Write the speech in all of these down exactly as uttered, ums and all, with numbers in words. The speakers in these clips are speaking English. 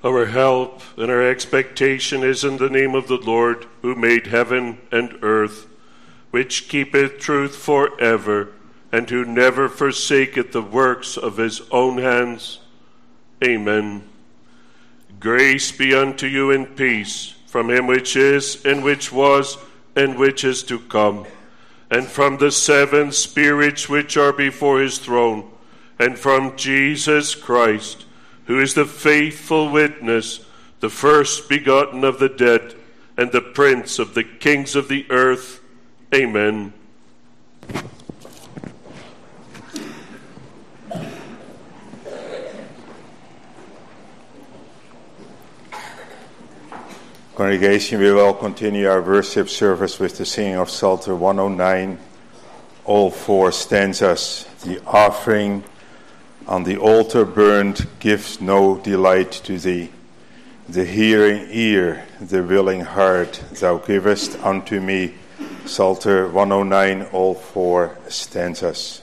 Our help and our expectation is in the name of the Lord, who made heaven and earth, which keepeth truth for ever, and who never forsaketh the works of his own hands. Amen. Grace be unto you and peace, from him which is, and which was, and which is to come, and from the seven spirits which are before his throne, and from Jesus Christ, who is the faithful witness, the first begotten of the dead, and the prince of the kings of the earth. Amen. Congregation, we will continue our worship service with the singing of Psalter one oh nine, all four stanzas. The offering on the altar burned gives no delight to thee. The hearing ear, the willing heart, thou givest unto me. Psalter one oh nine, all four stanzas.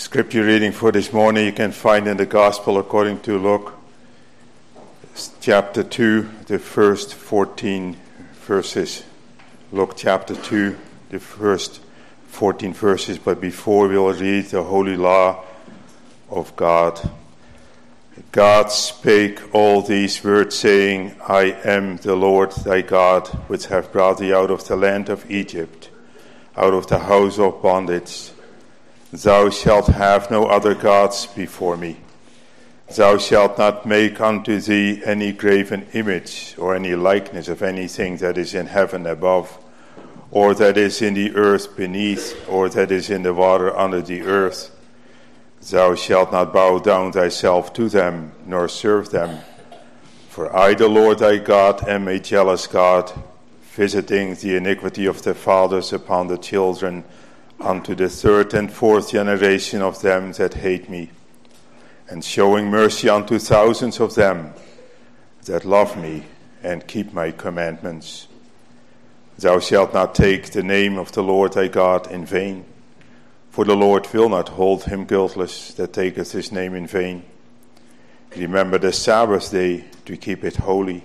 Scripture reading for this morning you can find in the Gospel according to Luke, chapter two, the first fourteen verses. Luke chapter two, the first fourteen verses. But before we will read the holy law of God. God spake all these words, saying, I am the Lord thy God, which have brought thee out of the land of Egypt, out of the house of bondage. Thou shalt have no other gods before me. Thou shalt not make unto thee any graven image, or any likeness of anything that is in heaven above, or that is in the earth beneath, or that is in the water under the earth. Thou shalt not bow down thyself to them, nor serve them. For I, the Lord thy God, am a jealous God, visiting the iniquity of the fathers upon the children, unto the third and fourth generation of them that hate me, and showing mercy unto thousands of them that love me and keep my commandments. Thou shalt not take the name of the Lord thy God in vain, for the Lord will not hold him guiltless that taketh his name in vain. Remember the Sabbath day to keep it holy.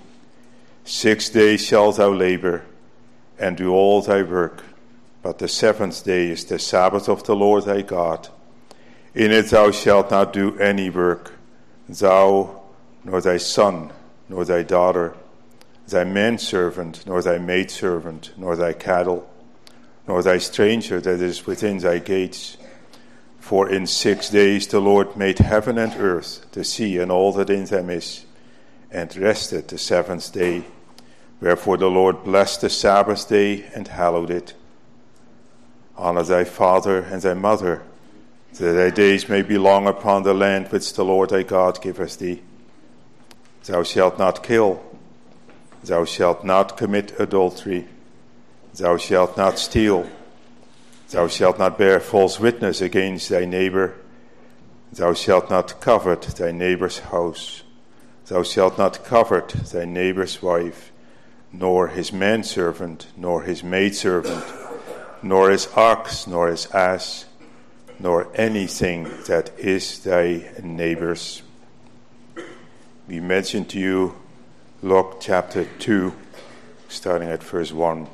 Six days shalt thou labor, and do all thy work. But the seventh day is the Sabbath of the Lord thy God. In it thou shalt not do any work, thou, nor thy son, nor thy daughter, thy manservant, nor thy maidservant, nor thy cattle, nor thy stranger that is within thy gates. For in six days the Lord made heaven and earth, the sea and all that in them is, and rested the seventh day. Wherefore the Lord blessed the Sabbath day and hallowed it. Honor thy father and thy mother, that thy days may be long upon the land which the Lord thy God giveth thee. Thou shalt not kill. Thou shalt not commit adultery. Thou shalt not steal. Thou shalt not bear false witness against thy neighbor. Thou shalt not covet thy neighbor's house. Thou shalt not covet thy neighbor's wife, nor his manservant, nor his maidservant, nor his ox, nor his ass, nor anything that is thy neighbor's. We mentioned to you Luke chapter two, starting at verse one.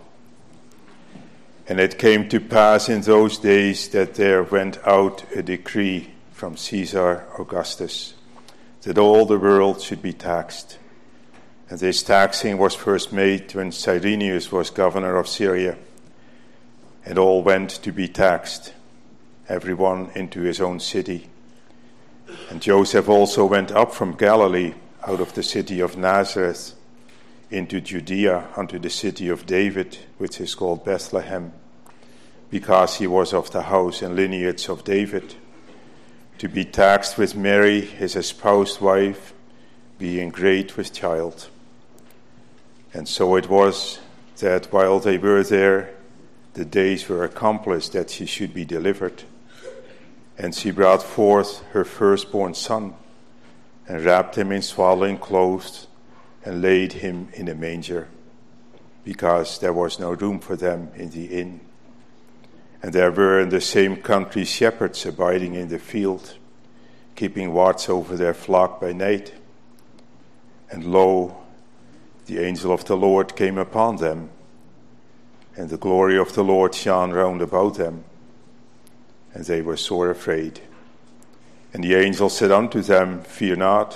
And it came to pass in those days that there went out a decree from Caesar Augustus, that all the world should be taxed. And this taxing was first made when Cyrenius was governor of Syria. And all went to be taxed, everyone into his own city. And Joseph also went up from Galilee, out of the city of Nazareth, into Judea, unto the city of David, which is called Bethlehem, because he was of the house and lineage of David, to be taxed with Mary, his espoused wife, being great with child. And so it was that while they were there, the days were accomplished that she should be delivered. And she brought forth her firstborn son, and wrapped him in swaddling clothes, and laid him in a manger, because there was no room for them in the inn. And there were in the same country shepherds abiding in the field, keeping watch over their flock by night. And lo, the angel of the Lord came upon them, and the glory of the Lord shone round about them, and they were sore afraid. And the angel said unto them, Fear not,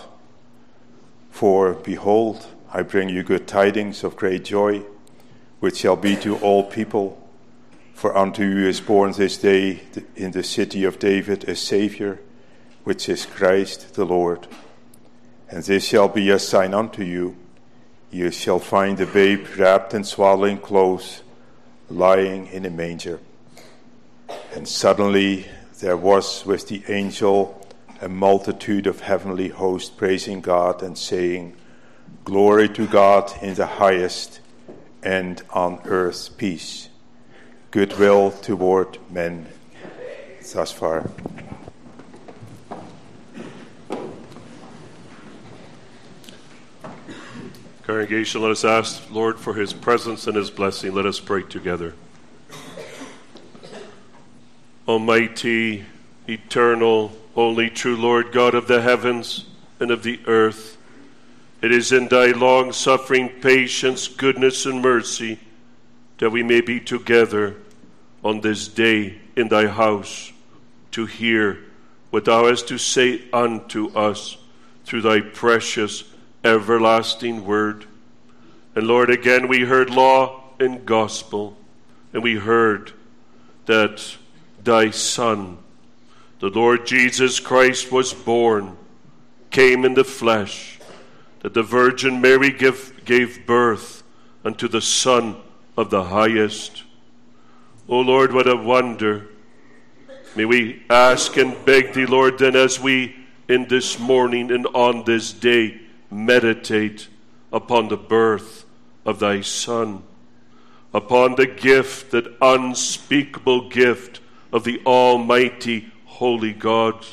for behold, I bring you good tidings of great joy, which shall be to all people. For unto you is born this day in the city of David a Saviour, which is Christ the Lord. And this shall be a sign unto you. You shall find the babe wrapped in swaddling clothes, lying in a manger. And suddenly there was with the angel a multitude of heavenly hosts praising God and saying, Glory to God in the highest, and on earth peace, goodwill toward men. Thus far. Congregation, let us ask Lord for his presence and his blessing. Let us pray together. Almighty, eternal, only true Lord God of the heavens and of the earth, it is in thy long-suffering patience, goodness, and mercy that we may be together on this day in thy house to hear what thou hast to say unto us through thy precious, everlasting word. And Lord, again we heard law and gospel, and we heard that thy Son, the Lord Jesus Christ, was born, came in the flesh, that the Virgin Mary give, gave birth unto the Son of the highest. O Lord, what a wonder. May we ask and beg thee, Lord, then as we in this morning and on this day meditate upon the birth of thy Son, upon the gift, that unspeakable gift of the Almighty Holy God,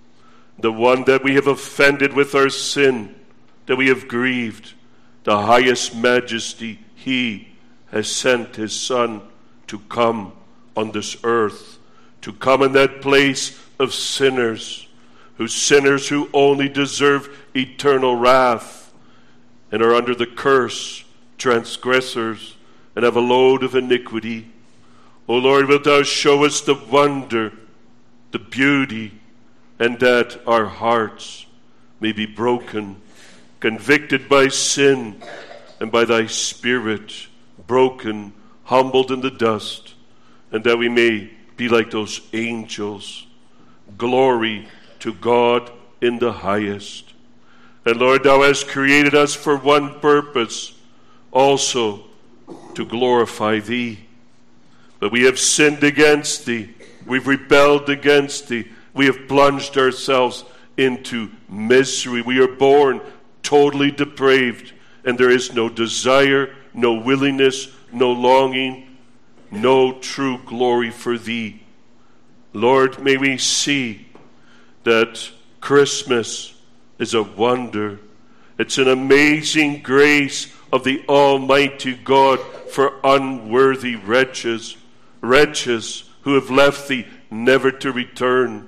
the one that we have offended with our sin, that we have grieved, the highest majesty, he has sent his Son to come on this earth, to come in that place of sinners, who sinners who only deserve eternal wrath and are under the curse, transgressors, and have a load of iniquity. O Lord, wilt thou show us the wonder, the beauty, and that our hearts may be broken, convicted by sin, and by thy Spirit, broken, humbled in the dust, and that we may be like those angels. Glory to God in the highest. And Lord, thou hast created us for one purpose, also to glorify thee. But we have sinned against thee. We've rebelled against thee. We have plunged ourselves into misery. We are born totally depraved, and there is no desire, no willingness, no longing, no true glory for thee. Lord, may we see that Christmas is a wonder. It's an amazing grace of the Almighty God for unworthy wretches, wretches who have left thee never to return.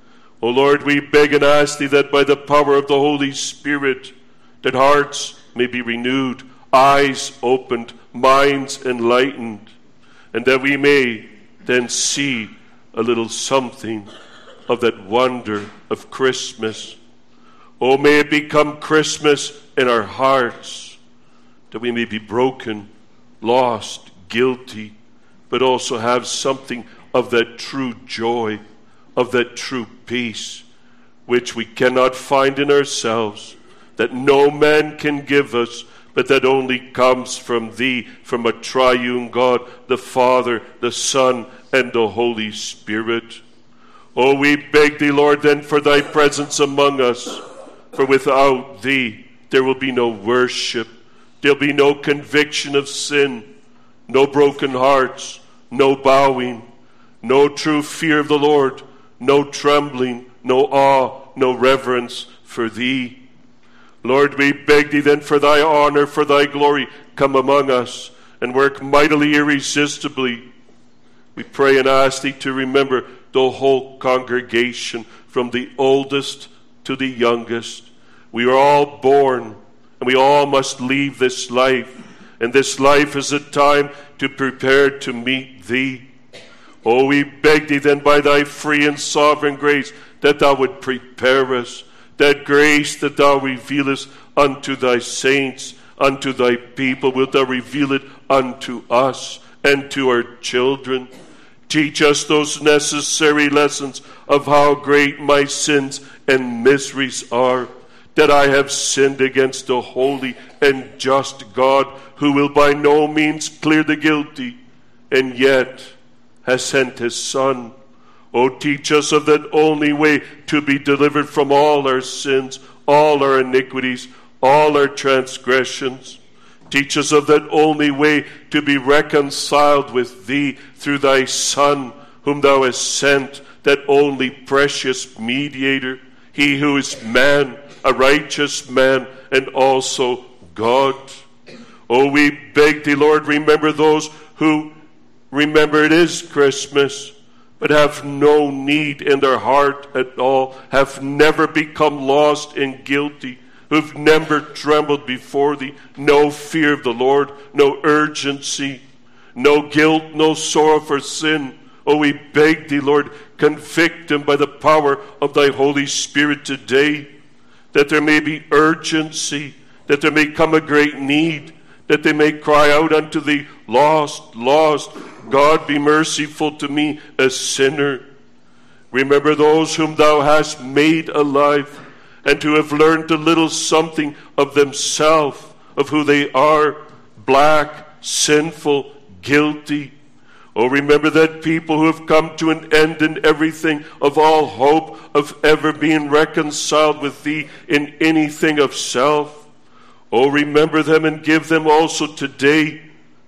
O Lord, we beg and ask thee that by the power of the Holy Spirit, that hearts may be renewed, eyes opened, minds enlightened, and that we may then see a little something of that wonder of Christmas. Oh, may it become Christmas in our hearts, that we may be broken, lost, guilty, but also have something of that true joy, of that true peace, which we cannot find in ourselves, that no man can give us, but that only comes from thee, from a triune God, the Father, the Son, and the Holy Spirit. Oh, we beg thee, Lord, then for thy presence among us, for without thee there will be no worship, there'll be no conviction of sin, no broken hearts, no bowing, no true fear of the Lord, no trembling, no awe, no reverence for thee. Lord, we beg thee then for thy honor, for thy glory, come among us and work mightily, irresistibly. We pray and ask thee to remember the whole congregation, from the oldest to the youngest. We are all born, and we all must leave this life, and this life is a time to prepare to meet thee. Oh, we beg thee then by thy free and sovereign grace that thou would prepare us, that grace that thou revealest unto thy saints, unto thy people, wilt thou reveal it unto us and to our children. Teach us those necessary lessons of how great my sins and miseries are, that I have sinned against the holy and just God, who will by no means clear the guilty, and yet has sent his Son. Oh, teach us of that only way to be delivered from all our sins, all our iniquities, all our transgressions. Teach us of that only way to be reconciled with thee through thy Son, whom thou hast sent, that only precious mediator, he who is man, a righteous man, and also God. Oh, we beg thee, Lord, remember those who remember it is Christmas, but have no need in their heart at all, have never become lost and guilty, who've never trembled before thee, no fear of the Lord, no urgency, no guilt, no sorrow for sin. Oh, we beg thee, Lord, convict them by the power of thy Holy Spirit today, that there may be urgency, that there may come a great need, that they may cry out unto thee, lost, lost, God, be merciful to me, a sinner. Remember those whom thou hast made alive, and who have learned a little something of themselves, of who they are, black, sinful, guilty. Oh, remember that people who have come to an end in everything, of all hope of ever being reconciled with thee in anything of self. Oh, remember them and give them also today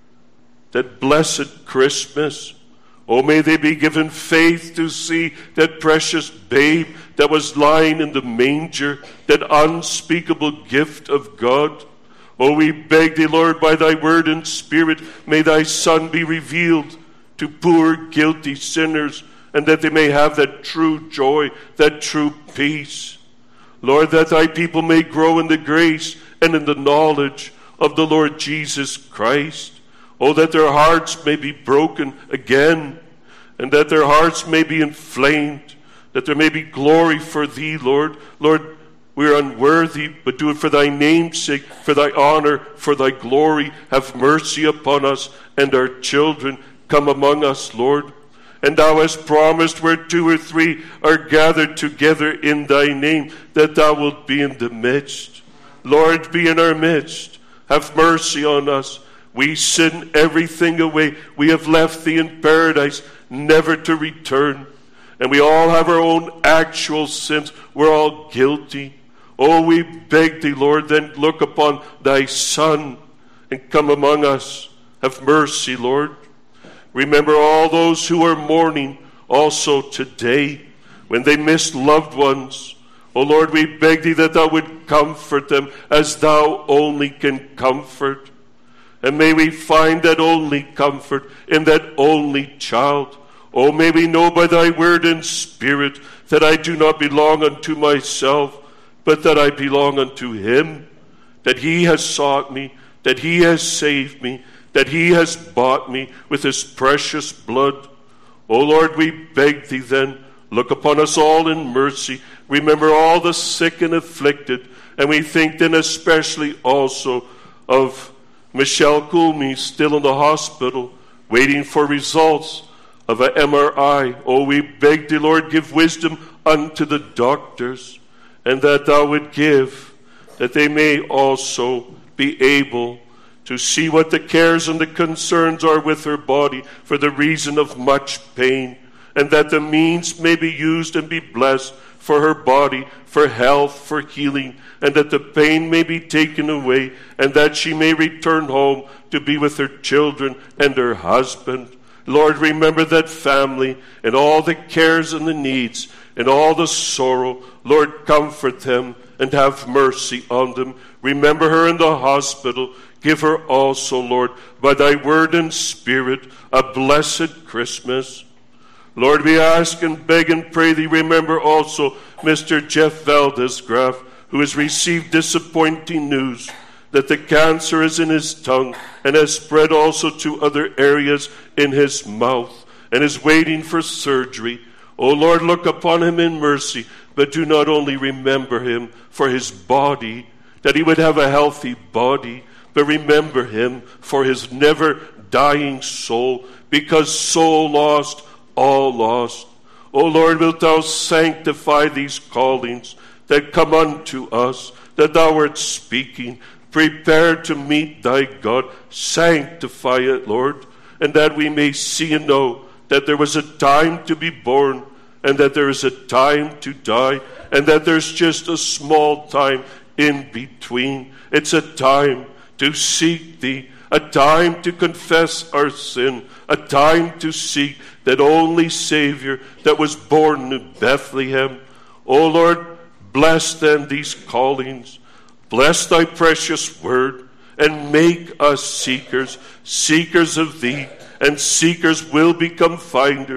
that blessed Christmas. Oh, may they be given faith to see that precious babe that was lying in the manger, that unspeakable gift of God. Oh, we beg thee, Lord, by thy word and spirit, may thy Son be revealed to poor, guilty sinners, and that they may have that true joy, that true peace. Lord, that thy people may grow in the grace and in the knowledge of the Lord Jesus Christ. Oh, that their hearts may be broken again, and that their hearts may be inflamed, that there may be glory for thee, Lord. Lord, we are unworthy, but do it for thy name's sake, for thy honor, for thy glory. Have mercy upon us and our children. Come among us, Lord. And thou hast promised, where two or three are gathered together in thy name, that thou wilt be in the midst. Lord, be in our midst. Have mercy on us. We sin everything away. We have left thee in paradise, never to return. And we all have our own actual sins. We're all guilty. Oh, we beg thee, Lord, then look upon thy Son and come among us. Have mercy, Lord. Remember all those who are mourning also today, when they missed loved ones. Oh, Lord, we beg thee that thou would comfort them as thou only can comfort. And may we find that only comfort in that only child. Oh, may we know by thy word and spirit that I do not belong unto myself, but that I belong unto him, that he has sought me, that he has saved me, that he has bought me with his precious blood. O Lord, we beg thee then, look upon us all in mercy. Remember all the sick and afflicted, and we think then especially also of Michelle Coolme, still in the hospital, waiting for results of an M R I. Oh, we beg thee, Lord, give wisdom unto the doctors, and that thou would give, that they may also be able to see what the cares and the concerns are with her body for the reason of much pain, and that the means may be used and be blessed for her body, for health, for healing, and that the pain may be taken away, and that she may return home to be with her children and her husband. Lord, remember that family and all the cares and the needs and all the sorrow. Lord, comfort them and have mercy on them. Remember her in the hospital. Give her also, Lord, by thy word and spirit, a blessed Christmas. Lord, we ask and beg and pray thee, remember also Mister Jeff Valdez-Graf, who has received disappointing news that the cancer is in his tongue and has spread also to other areas in his mouth and is waiting for surgery. O Lord, look upon him in mercy, but do not only remember him for his body, that he would have a healthy body, but remember him for his never dying soul, because soul lost, all lost. O Lord, wilt thou sanctify these callings that come unto us, that thou art speaking, prepared to meet thy God. Sanctify it, Lord, and that we may see and know that there was a time to be born, and that there is a time to die, and that there's just a small time in between. It's a time to seek thee, a time to confess our sin, a time to seek that only Savior that was born in Bethlehem. O Lord, bless then these callings. Bless thy precious word, and make us seekers, seekers of thee, and seekers will become finders.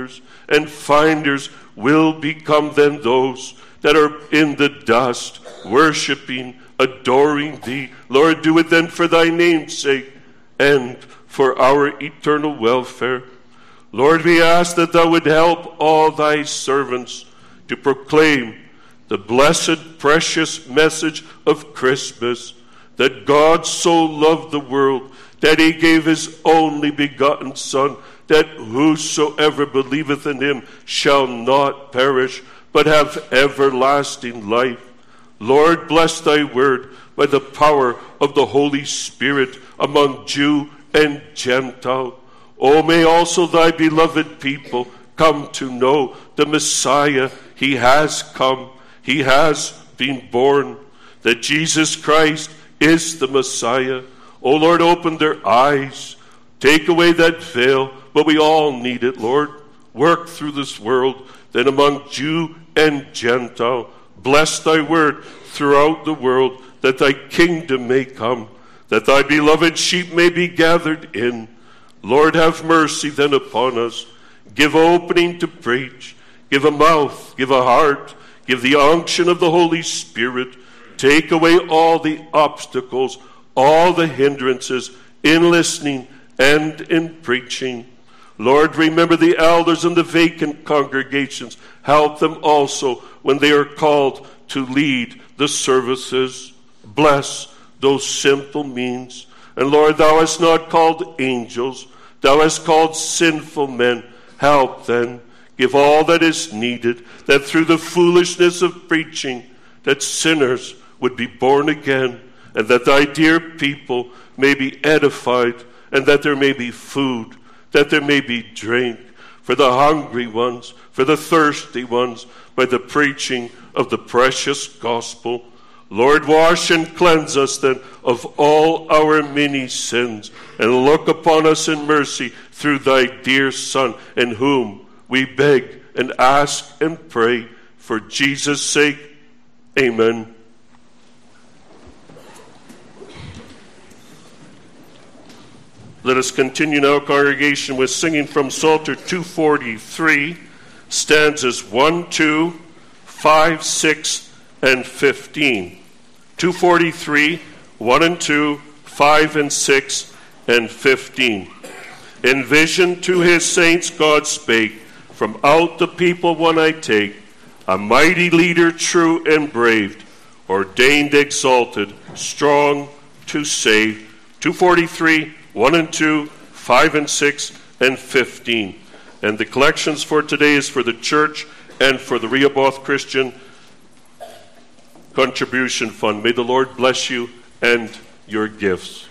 and finders will become then those that are in the dust, worshiping, adoring thee. Lord, do it then for thy name's sake and for our eternal welfare. Lord, we ask that thou would help all thy servants to proclaim the blessed, precious message of Christmas, that God so loved the world that he gave his only begotten Son, that whosoever believeth in him shall not perish, but have everlasting life. Lord, bless thy word by the power of the Holy Spirit among Jew and Gentile. O may also thy beloved people come to know the Messiah. He has come. He has been born. That Jesus Christ is the Messiah. O Lord, open their eyes. Take away that veil. But we all need it, Lord. Work through this world, then among Jew and Gentile. Bless thy word throughout the world, that thy kingdom may come, that thy beloved sheep may be gathered in. Lord, have mercy then upon us. Give opening to preach. Give a mouth, give a heart, give the unction of the Holy Spirit. Take away all the obstacles, all the hindrances in listening and in preaching. Lord, remember the elders and the vacant congregations. Help them also when they are called to lead the services. Bless those simple means. And Lord, thou hast not called angels. Thou hast called sinful men. Help then. Give all that is needed, that through the foolishness of preaching, that sinners would be born again, and that thy dear people may be edified, and that there may be food, that there may be drink for the hungry ones, for the thirsty ones, by the preaching of the precious gospel. Lord, wash and cleanse us then of all our many sins, and look upon us in mercy through thy dear Son, in whom we beg and ask and pray for Jesus' sake. Amen. Let us continue now, congregation, with singing from Psalter two forty-three, stanzas one, two, five, six, and fifteen. two forty-three, one and two, five and six, and fifteen. In vision to his saints God spake, from out the people one I take, a mighty leader, true and brave, ordained, exalted, strong to save. two forty-three, one and two, five and six, and fifteen. And the collections for today is for the church and for the Rehoboth Christian Contribution Fund. May the Lord bless you and your gifts.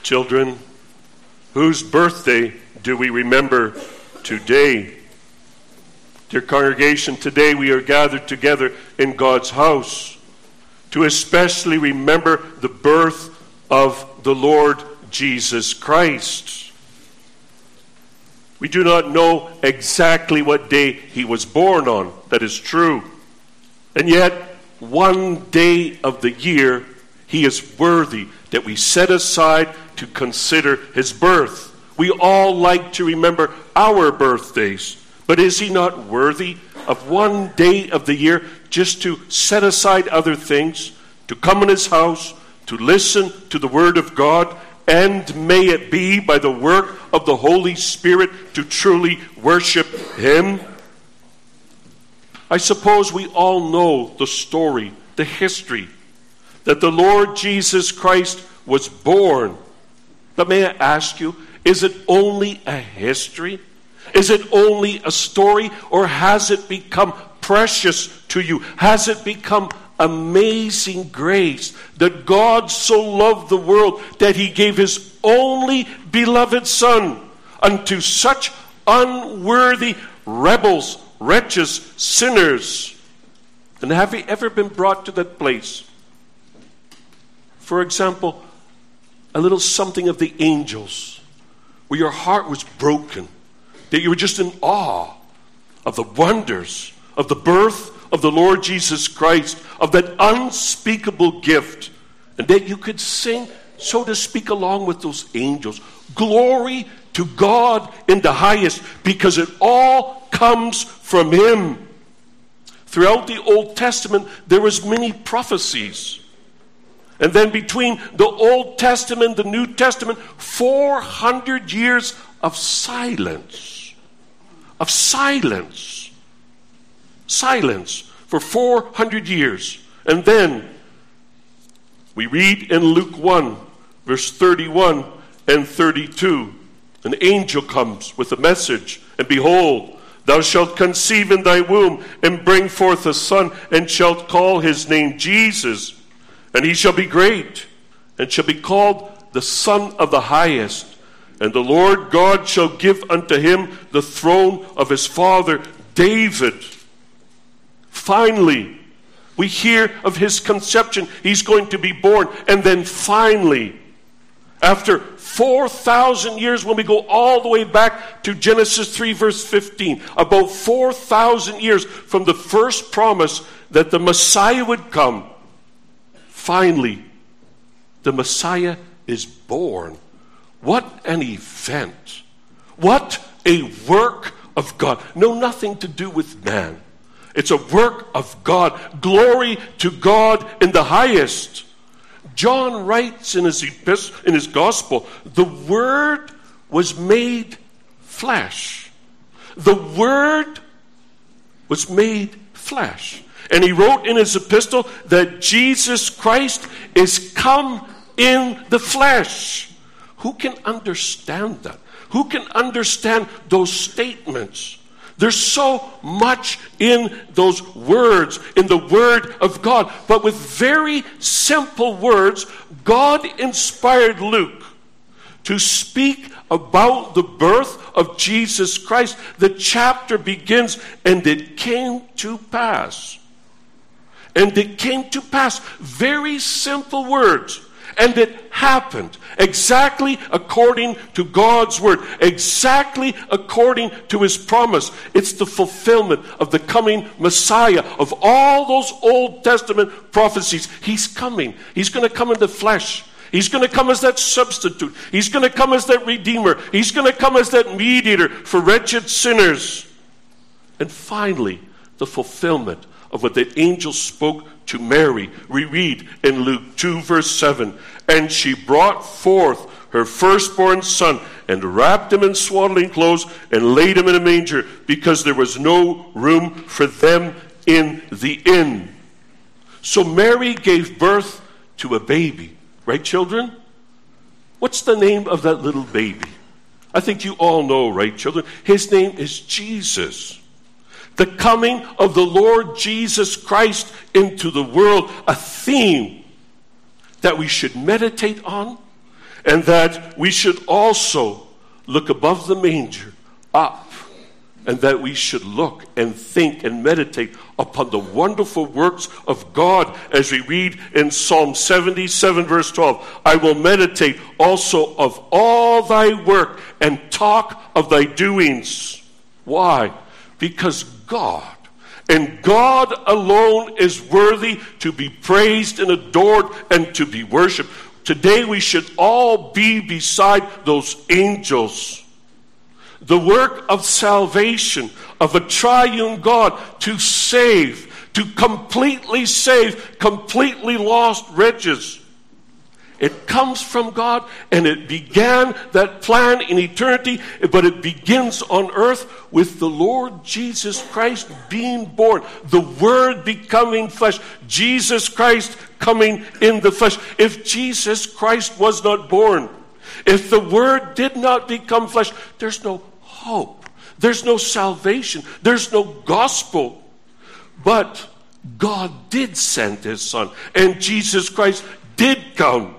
Children, whose birthday do we remember today? Dear congregation, today we are gathered together in God's house to especially remember the birth of the Lord Jesus Christ. We do not know exactly what day he was born on. That is true. And yet, one day of the year, he is worthy that we set aside to consider his birth. We all like to remember our birthdays, but is he not worthy of one day of the year just to set aside other things, to come in his house, to listen to the word of God, and may it be by the work of the Holy Spirit to truly worship him? I suppose we all know the story, the history, that the Lord Jesus Christ was born. But may I ask you, is it only a history? Is it only a story? Or has it become precious to you? Has it become amazing grace that God so loved the world that he gave his only beloved Son unto such unworthy rebels, wretches, sinners? And have you ever been brought to that place? For example, a little something of the angels, where your heart was broken, that you were just in awe of the wonders of the birth of the Lord Jesus Christ, of that unspeakable gift, and that you could sing, so to speak, along with those angels, glory to God in the highest, because it all comes from him. Throughout the Old Testament, there was many prophecies. And then between the Old Testament and the New Testament, four hundred years of silence. Of silence. Silence for four hundred years. And then we read in Luke one, verse thirty-one and thirty-two. An angel comes with a message, and behold, thou shalt conceive in thy womb and bring forth a son, and shalt call his name Jesus. And he shall be great, and shall be called the Son of the Highest. And the Lord God shall give unto him the throne of his father David. Finally, we hear of his conception. He's going to be born. And then finally, after four thousand years, when we go all the way back to Genesis three, verse fifteen, about four thousand years from the first promise that the Messiah would come, finally, the Messiah is born. What an event. What a work of God. No, nothing to do with man. It's a work of God. Glory to God in the highest. John writes in his epistle, in his gospel, the Word was made flesh. The Word was made flesh. And he wrote in his epistle that Jesus Christ is come in the flesh. Who can understand that? Who can understand those statements? There's so much in those words, in the Word of God. But with very simple words, God inspired Luke to speak about the birth of Jesus Christ. The chapter begins, and it came to pass. And it came to pass. Very simple words. And it happened exactly according to God's word, exactly according to his promise. It's the fulfillment of the coming Messiah, of all those Old Testament prophecies. He's coming. He's going to come in the flesh. He's going to come as that substitute. He's going to come as that redeemer. He's going to come as that mediator for wretched sinners. And finally, the fulfillment of what the angel spoke to Mary. We read in Luke two, verse seven, and she brought forth her firstborn son, and wrapped him in swaddling clothes, and laid him in a manger, because there was no room for them in the inn. So Mary gave birth to a baby. Right, children? What's the name of that little baby? I think you all know, right, children? His name is Jesus. The coming of the Lord Jesus Christ into the world, a theme that we should meditate on and that we should also look above the manger, up, and that we should look and think and meditate upon the wonderful works of God, as we read in Psalm seventy-seven, verse twelve. I will meditate also of all thy work and talk of thy doings. Why? Because God, and God alone, is worthy to be praised and adored and to be worshipped. Today we should all be beside those angels. The work of salvation of a triune God to save, to completely save, completely lost wretches. It comes from God, and it began that plan in eternity, but it begins on earth with the Lord Jesus Christ being born, the Word becoming flesh, Jesus Christ coming in the flesh. If Jesus Christ was not born, if the Word did not become flesh, there's no hope. There's no salvation. There's no gospel. But God did send his Son, and Jesus Christ did come.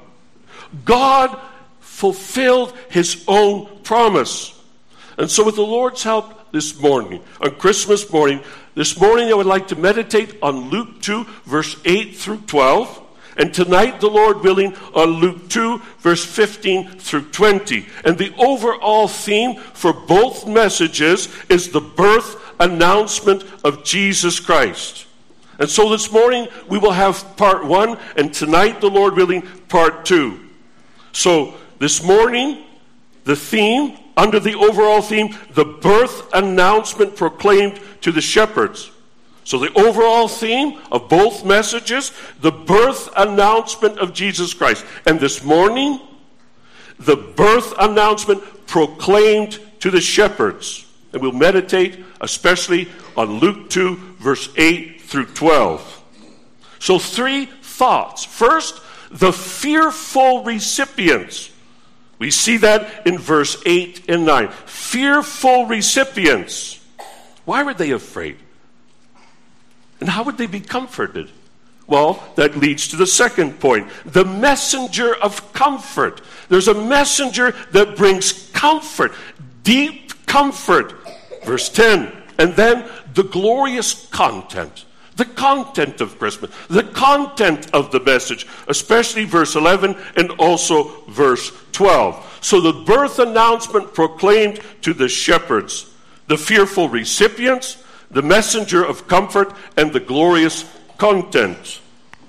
God fulfilled his own promise. And so with the Lord's help this morning, on Christmas morning, this morning I would like to meditate on Luke two, verse eight through twelve. And tonight, the Lord willing, on Luke two, verse fifteen through twenty. And the overall theme for both messages is the birth announcement of Jesus Christ. And so this morning, we will have part one, and tonight, the Lord willing, part two. So this morning, the theme, under the overall theme, the birth announcement proclaimed to the shepherds. So the overall theme of both messages, the birth announcement of Jesus Christ. And this morning, the birth announcement proclaimed to the shepherds. And we'll meditate especially on Luke two, verse eight through twelve. So three thoughts. First, the fearful recipients. We see that in verse eight and nine. Fearful recipients. Why were they afraid? And how would they be comforted? Well, that leads to the second point. The messenger of comfort. There's a messenger that brings comfort, deep comfort. Verse ten. And then the glorious content. The content of Christmas. The content of the message. Especially verse eleven and also verse twelve. So the birth announcement proclaimed to the shepherds. The fearful recipients, the messenger of comfort, and the glorious content.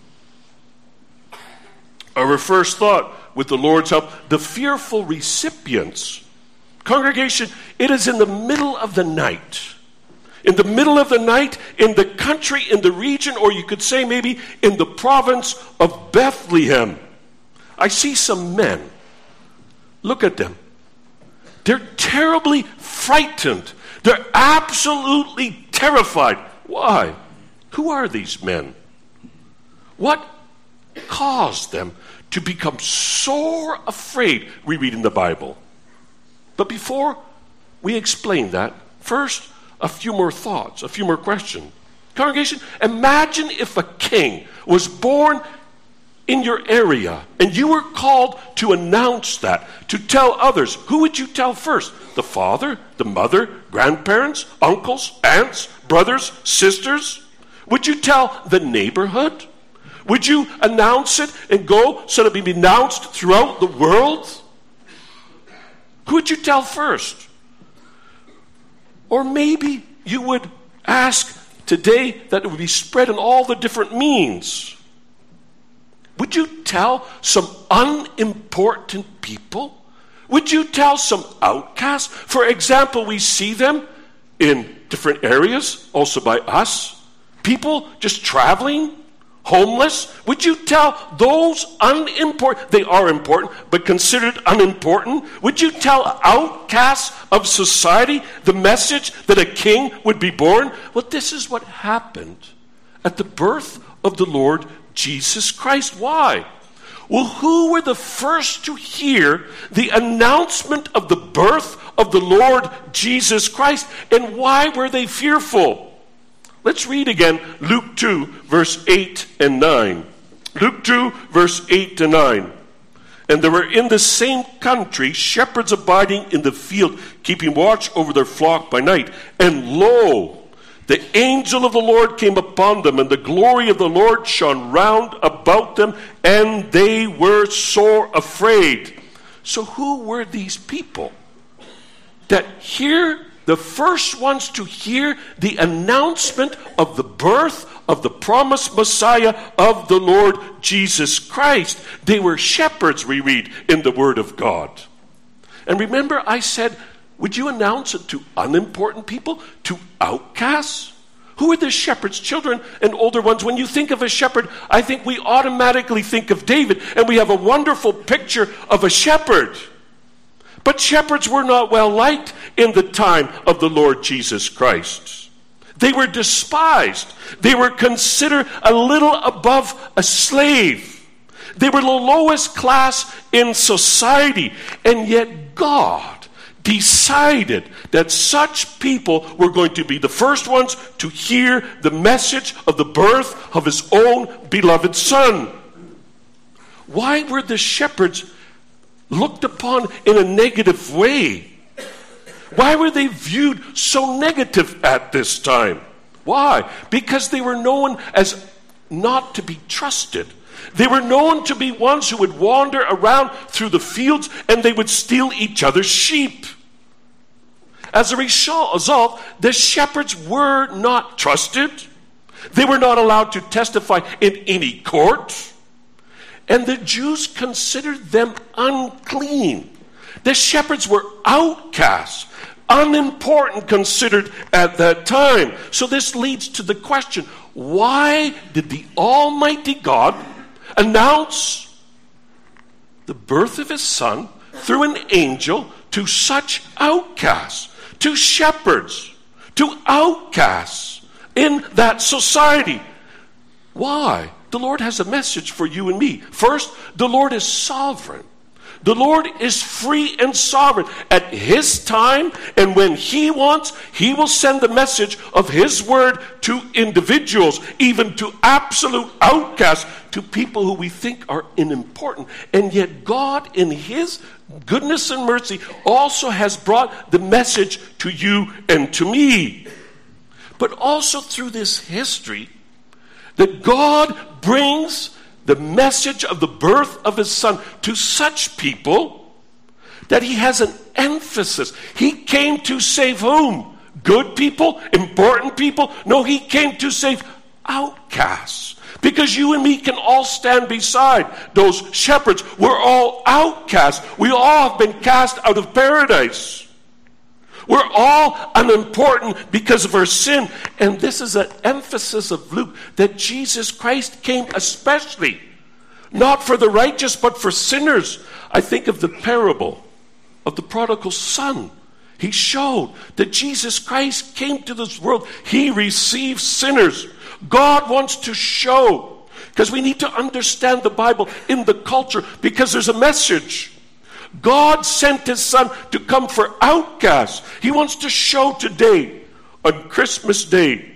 Our first thought, with the Lord's help, the fearful recipients. Congregation, it is in the middle of the night. In the middle of the night, in the country, in the region, or you could say maybe in the province of Bethlehem. I see some men. Look at them. They're terribly frightened. They're absolutely terrified. Why? Who are these men? What caused them to become so afraid? We read in the Bible. But before we explain that, first, a few more thoughts, a few more questions. Congregation, imagine if a king was born in your area and you were called to announce that, to tell others. Who would you tell first? The father, the mother, grandparents, uncles, aunts, brothers, sisters? Would you tell the neighborhood? Would you announce it and go so that it be announced throughout the world? Who would you tell first? Or maybe you would ask today that it would be spread in all the different means. Would you tell some unimportant people? Would you tell some outcasts? For example, we see them in different areas, also by us. People just traveling, homeless. Would you tell those unimportant, they are important, but considered unimportant? Would you tell outcasts of society the message that a king would be born? Well, this is what happened at the birth of the Lord Jesus Christ. Why? Well, who were the first to hear the announcement of the birth of the Lord Jesus Christ? And why were they fearful? Let's read again Luke two, verse eight and nine. Luke two, verse eight to nine. And there were in the same country shepherds abiding in the field, keeping watch over their flock by night. And lo, the angel of the Lord came upon them, and the glory of the Lord shone round about them, and they were sore afraid. So who were these people that hear, the first ones to hear the announcement of the birth of the promised Messiah of the Lord Jesus Christ? They were shepherds, we read in the Word of God. And remember, I said, would you announce it to unimportant people, to outcasts? Who are the shepherds, children and older ones? When you think of a shepherd, I think we automatically think of David, and we have a wonderful picture of a shepherd. But shepherds were not well liked in the time of the Lord Jesus Christ. They were despised. They were considered a little above a slave. They were the lowest class in society. And yet God decided that such people were going to be the first ones to hear the message of the birth of his own beloved Son. Why were the shepherds looked upon in a negative way? Why were they viewed so negative at this time? Why? Because they were known as not to be trusted. They were known to be ones who would wander around through the fields, and they would steal each other's sheep. As a result, the shepherds were not trusted. They were not allowed to testify in any court. And the Jews considered them unclean. The shepherds were outcasts, unimportant considered at that time. So this leads to the question, why did the Almighty God announce the birth of his Son through an angel to such outcasts, to shepherds, to outcasts in that society? Why? The Lord has a message for you and me. First, the Lord is sovereign. The Lord is free and sovereign. At his time and when he wants, he will send the message of his word to individuals, even to absolute outcasts, to people who we think are unimportant. And yet God, in his goodness and mercy, also has brought the message to you and to me. But also through this history, that God brings the message of the birth of his Son to such people that he has an emphasis. He came to save whom? Good people? Important people? No, he came to save outcasts. Because you and me can all stand beside those shepherds. We're all outcasts. We all have been cast out of paradise. We're all unimportant because of our sin. And this is an emphasis of Luke, that Jesus Christ came especially, not for the righteous, but for sinners. I think of the parable of the prodigal son. He showed that Jesus Christ came to this world. He received sinners. God wants to show, because we need to understand the Bible in the culture, because there's a message. God sent his Son to come for outcasts. He wants to show today, on Christmas Day,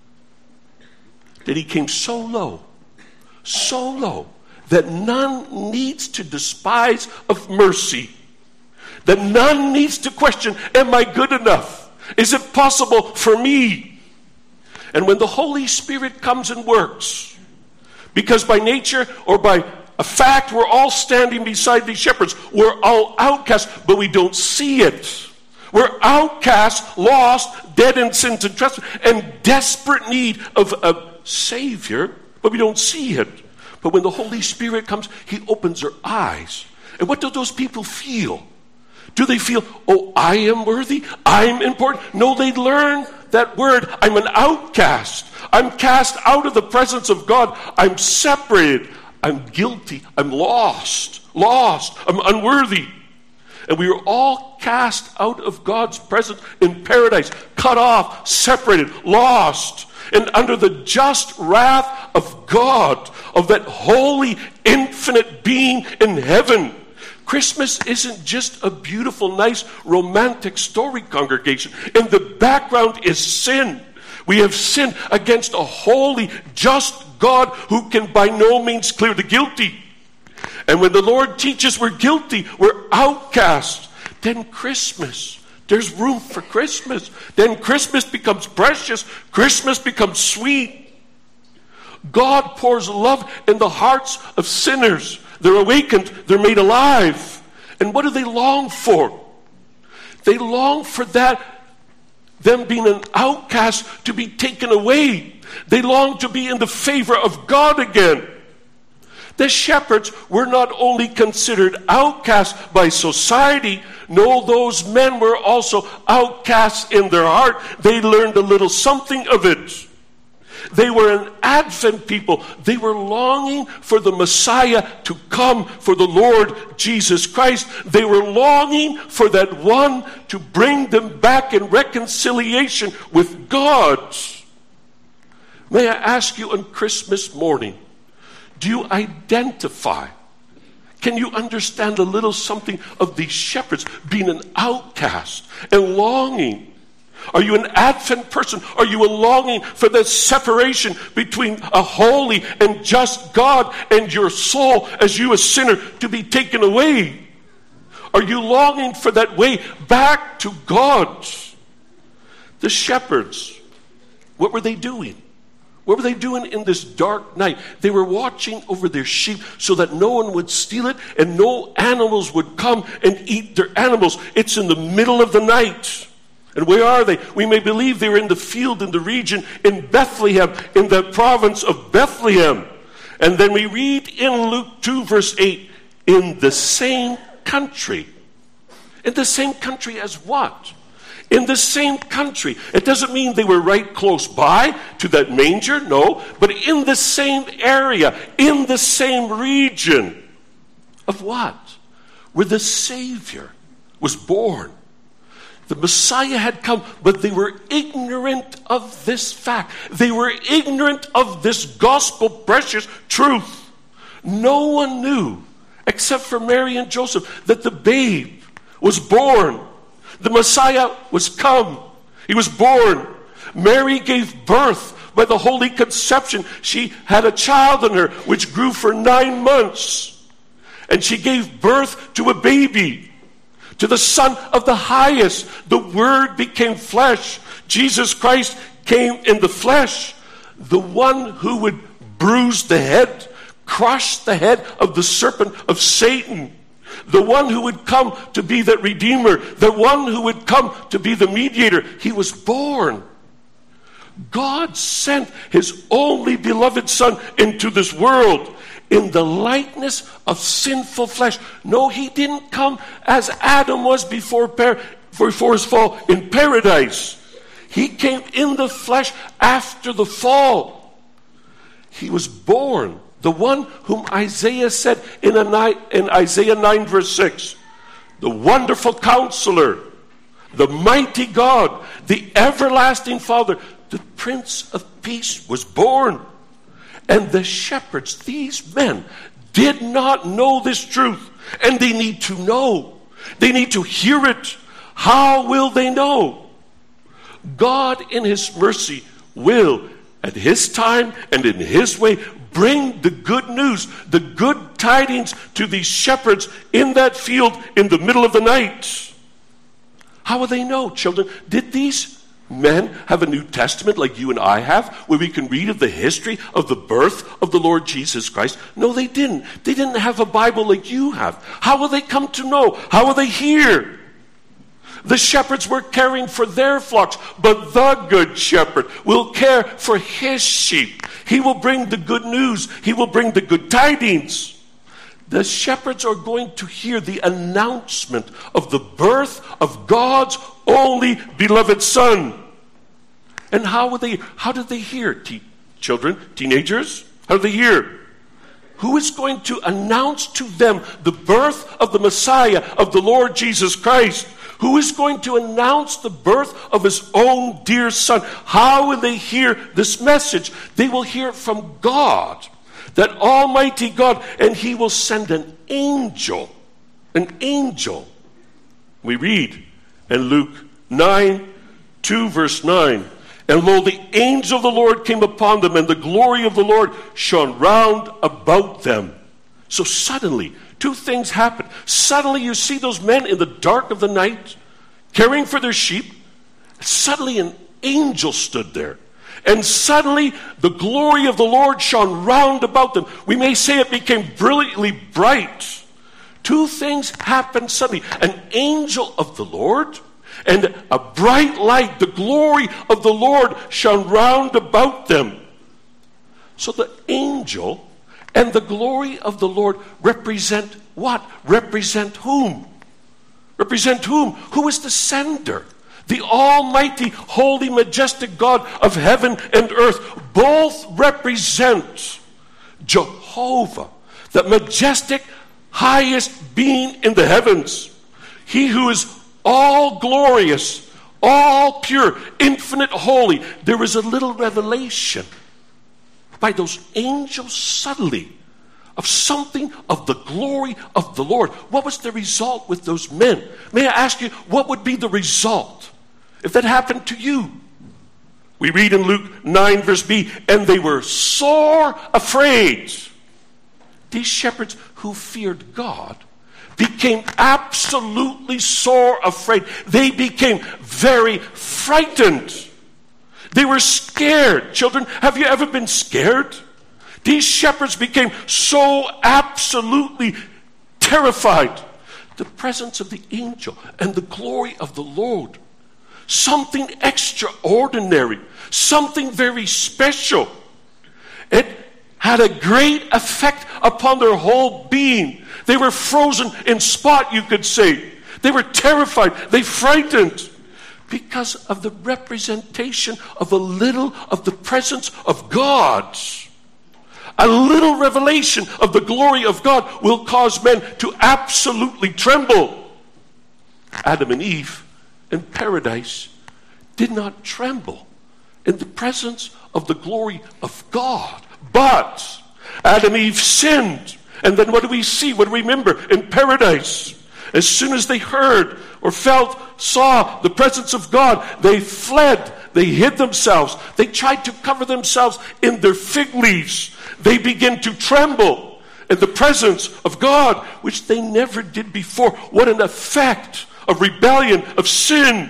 that he came so low, so low, that none needs to despise of mercy. That none needs to question, am I good enough? Is it possible for me? And when the Holy Spirit comes and works, because by nature or by a fact, we're all standing beside these shepherds. We're all outcasts, but we don't see it. We're outcasts, lost, dead in sins and trespasses, and desperate need of a Savior, but we don't see it. But when the Holy Spirit comes, he opens their eyes. And what do those people feel? Do they feel, oh, I am worthy? I'm important? No, they learn that word, I'm an outcast. I'm cast out of the presence of God. I'm separated. I'm guilty. I'm lost. Lost. I'm unworthy. And we are all cast out of God's presence in paradise, cut off, separated, lost, and under the just wrath of God, of that holy, infinite being in heaven. Christmas isn't just a beautiful, nice, romantic story, congregation. In the background is sin. We have sinned against a holy, just God who can by no means clear the guilty. And when the Lord teaches we're guilty, we're outcast, then Christmas, there's room for Christmas. Then Christmas becomes precious. Christmas becomes sweet. God pours love in the hearts of sinners. They're awakened. They're made alive. And what do they long for? They long for that, them being an outcast, to be taken away. They long to be in the favor of God again. The shepherds were not only considered outcasts by society, no, those men were also outcasts in their heart. They learned a little something of it. They were an Advent people. They were longing for the Messiah to come, for the Lord Jesus Christ. They were longing for that one to bring them back in reconciliation with God. May I ask you on Christmas morning, do you identify? Can you understand a little something of these shepherds being an outcast and longing? Are you an Advent person? Are you a longing for the separation between a holy and just God and your soul as you a sinner to be taken away? Are you longing for that way back to God? The shepherds, what were they doing? What were they doing in this dark night? They were watching over their sheep so that no one would steal it and no animals would come and eat their animals. It's in the middle of the night. And where are they? We may believe they were in the field in the region in Bethlehem, in the province of Bethlehem. And then we read in Luke two verse eight, in the same country. In the same country as what? In the same country. It doesn't mean they were right close by to that manger, no. But in the same area, in the same region. Of what? Where the Savior was born. The Messiah had come, but they were ignorant of this fact. They were ignorant of this gospel precious truth. No one knew, except for Mary and Joseph, that the babe was born. The Messiah was come. He was born. Mary gave birth by the Holy Conception. She had a child in her, which grew for nine months. And she gave birth to a baby, to the Son of the Highest. The Word became flesh. Jesus Christ came in the flesh. The one who would bruise the head, crush the head of the serpent of Satan. The one who would come to be that Redeemer. The one who would come to be the mediator. He was born. God sent His only beloved Son into this world in the likeness of sinful flesh. No, He didn't come as Adam was before, par- before his fall in paradise. He came in the flesh after the fall. He was born. The one whom Isaiah said in, a, in Isaiah nine verse six. The wonderful counselor, the mighty God, the everlasting Father, the Prince of Peace was born. And the shepherds, these men, did not know this truth. And they need to know. They need to hear it. How will they know? God in His mercy will, at His time and in His way, bring the good news, the good tidings to these shepherds in that field in the middle of the night. How will they know, children? Did these men have a New Testament like you and I have, where we can read of the history of the birth of the Lord Jesus Christ? No, they didn't. They didn't have a Bible like you have. How will they come to know? How will they hear? The shepherds were caring for their flocks, but the good shepherd will care for his sheep. He will bring the good news. He will bring the good tidings. The shepherds are going to hear the announcement of the birth of God's only beloved Son. And how will they, how did they hear? Te- children, teenagers, how do they hear? Who is going to announce to them the birth of the Messiah, of the Lord Jesus Christ? Who is going to announce the birth of His own dear Son? How will they hear this message? They will hear it from God, that Almighty God, and He will send an angel. An angel. We read in Luke nine, two verse nine. And lo, the angel of the Lord came upon them, and the glory of the Lord shone round about them. So suddenly, two things happen. Suddenly you see those men in the dark of the night, caring for their sheep. Suddenly an angel stood there. And suddenly the glory of the Lord shone round about them. We may say it became brilliantly bright. Two things happened suddenly. An angel of the Lord and a bright light. The glory of the Lord shone round about them. So the angel and the glory of the Lord represent what? Represent whom? Represent whom? Who is the sender? The almighty, holy, majestic God of heaven and earth. Both represent Jehovah, the majestic, highest being in the heavens. He who is all glorious, all pure, infinite, holy. There is a little revelation by those angels suddenly of something of the glory of the Lord. What was the result with those men? May I ask you, what would be the result if that happened to you? We read in Luke nine verse B, and they were sore afraid. These shepherds who feared God became absolutely sore afraid. They became very frightened. They were scared. Children, have you ever been scared? These shepherds became so absolutely terrified. The presence of the angel and the glory of the Lord. Something extraordinary. Something very special. It had a great effect upon their whole being. They were frozen in spot, you could say. They were terrified. They frightened. Because of the representation of a little of the presence of God. A little revelation of the glory of God will cause men to absolutely tremble. Adam and Eve in paradise did not tremble in the presence of the glory of God. But Adam and Eve sinned. And then what do we see? What do we remember? In paradise, as soon as they heard or felt, saw the presence of God, they fled. They hid themselves. They tried to cover themselves in their fig leaves. They began to tremble in the presence of God, which they never did before. What an effect of rebellion, of sin.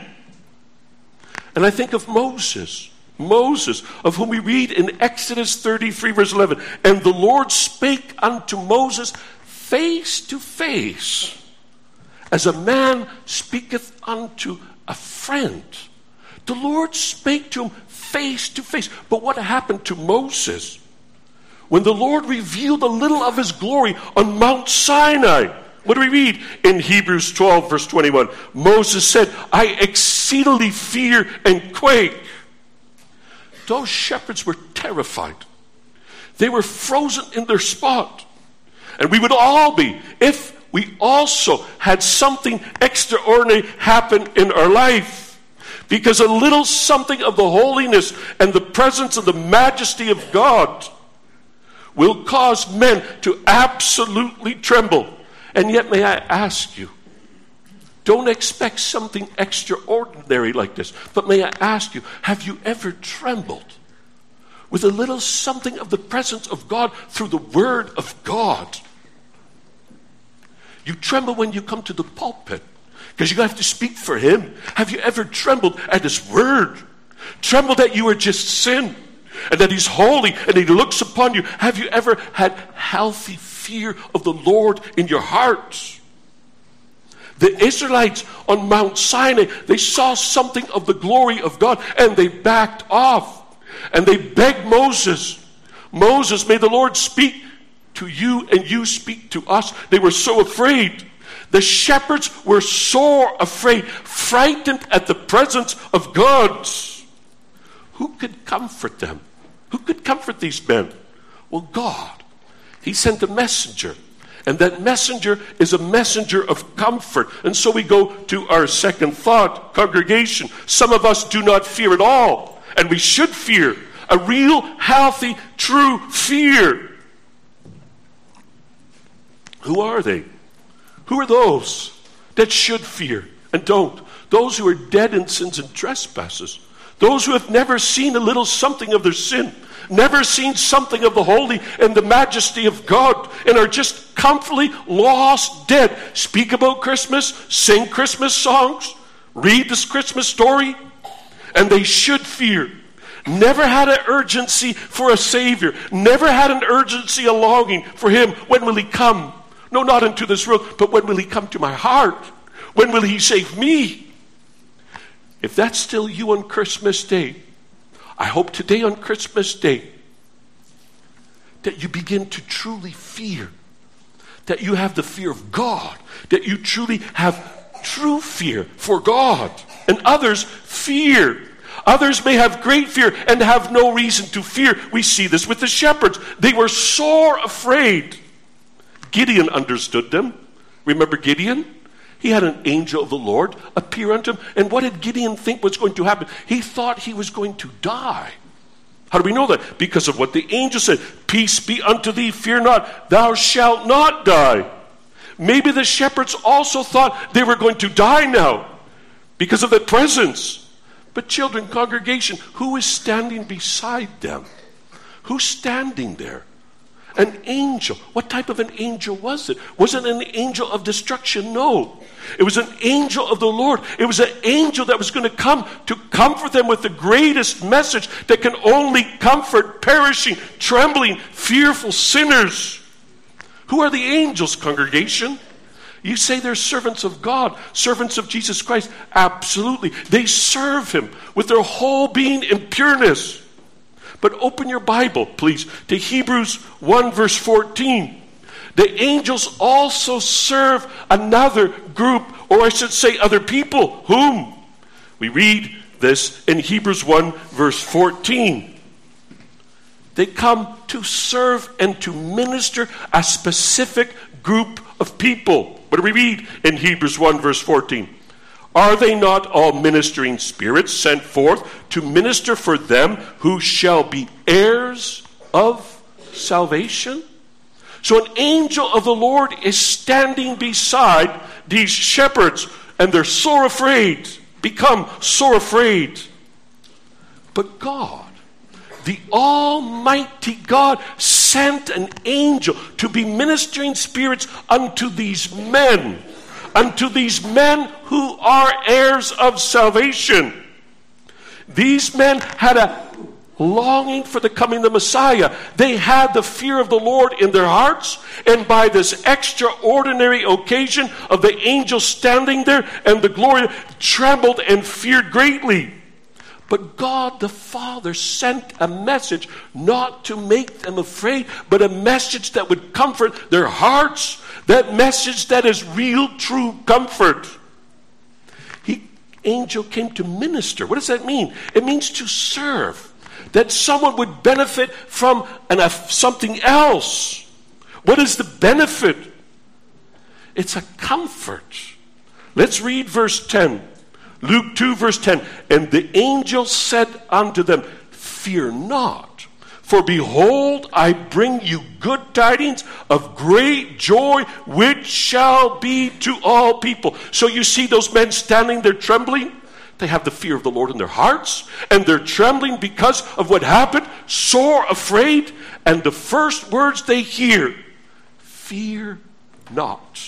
And I think of Moses. Moses, of whom we read in Exodus thirty-three, verse eleven. And the Lord spake unto Moses face to face, as a man speaketh unto a friend. The Lord spake to him face to face. But what happened to Moses? When the Lord revealed a little of his glory on Mount Sinai, what do we read in Hebrews twelve, verse twenty-one? Moses said, I exceedingly fear and quake. Those shepherds were terrified. They were frozen in their spot. And we would all be if we also had something extraordinary happen in our life. Because a little something of the holiness and the presence of the majesty of God will cause men to absolutely tremble. And yet, may I ask you, don't expect something extraordinary like this. But may I ask you, have you ever trembled with a little something of the presence of God through the Word of God? You tremble when you come to the pulpit because you have to speak for Him. Have you ever trembled at His Word? Trembled that you are just sin and that He's holy and He looks upon you. Have you ever had healthy fear of the Lord in your heart? The Israelites on Mount Sinai, they saw something of the glory of God and they backed off. And they begged Moses, Moses, may the Lord speak to you and you speak to us. They were so afraid. The shepherds were so afraid, frightened at the presence of God. Who could comfort them? Who could comfort these men? Well, God. He sent a messenger. And that messenger is a messenger of comfort. And so we go to our second thought, congregation. Some of us do not fear at all. And we should fear. A real, healthy, true fear. Who are they? Who are those that should fear and don't? Those who are dead in sins and trespasses. Those who have never seen a little something of their sin. never seen something of the holy and the majesty of God, and are just comfortably lost dead. Speak about Christmas, sing Christmas songs, read this Christmas story, and they should fear. Never had an urgency for a Savior. Never had an urgency, a longing for Him. When will He come? No, not into this world, but when will He come to my heart? When will He save me? If that's still you on Christmas Day, I hope today on Christmas Day that you begin to truly fear. That you have the fear of God. That you truly have true fear for God. And others fear. Others may have great fear and have no reason to fear. We see this with the shepherds. They were sore afraid. Gideon understood them. Remember Gideon? He had an angel of the Lord appear unto him. And what did Gideon think was going to happen? He thought he was going to die. How do we know that? Because of what the angel said. Peace be unto thee, fear not, thou shalt not die. Maybe the shepherds also thought they were going to die now because of the presence. But children, congregation, who is standing beside them? Who's standing there? An angel. What type of an angel was it? Was it an angel of destruction? No. It was an angel of the Lord. It was an angel that was going to come to comfort them with the greatest message that can only comfort perishing, trembling, fearful sinners. Who are the angels, congregation? You say they're servants of God, servants of Jesus Christ. Absolutely. They serve Him with their whole being in pureness. But open your Bible, please, to Hebrews one verse fourteen. The angels also serve another group, or I should say other people. Whom? We read this in Hebrews one verse fourteen. They come to serve and to minister a specific group of people. What do we read in Hebrews one verse fourteen? Are they not all ministering spirits sent forth to minister for them who shall be heirs of salvation? So an angel of the Lord is standing beside these shepherds, and they're sore afraid, become sore afraid. But God, the Almighty God, sent an angel to be ministering spirits unto these men, unto these men who are heirs of salvation. These men had a longing for the coming of the Messiah. They had the fear of the Lord in their hearts, and by this extraordinary occasion of the angel standing there and the glory, trembled and feared greatly. But God the Father sent a message not to make them afraid, but a message that would comfort their hearts. That message that is real, true comfort. He, angel came to minister. What does that mean? It means to serve. That someone would benefit from an, uh, something else. What is the benefit? It's a comfort. Let's read verse ten. Luke two verse ten. And the angel said unto them, fear not, for behold, I bring you good tidings of great joy, which shall be to all people. So you see those men standing there trembling? They have the fear of the Lord in their hearts, and they're trembling because of what happened, sore afraid. And the first words they hear, fear not.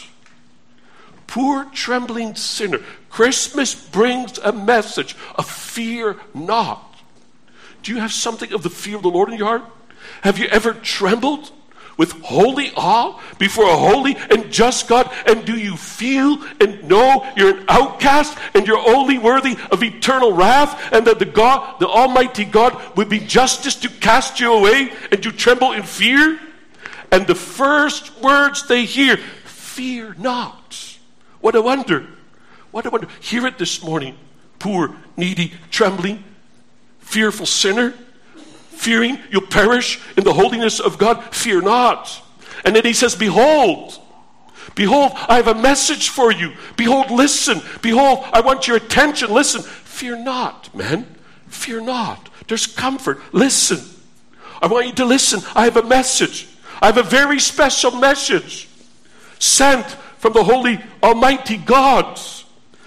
Poor trembling sinner. Christmas brings a message of fear not. Do you have something of the fear of the Lord in your heart? Have you ever trembled with holy awe before a holy and just God? And do you feel and know you're an outcast and you're only worthy of eternal wrath, and that the God, the Almighty God, would be justice to cast you away, and you tremble in fear? And the first words they hear, fear not. What a wonder. What a wonder. Hear it this morning. Poor, needy, trembling, fearful sinner, fearing you'll perish in the holiness of God. Fear not. And then he says, behold, behold, I have a message for you. Behold, listen. Behold, I want your attention. Listen. Fear not, man. Fear not. There's comfort. Listen. I want you to listen. I have a message. I have a very special message sent from the Holy Almighty God.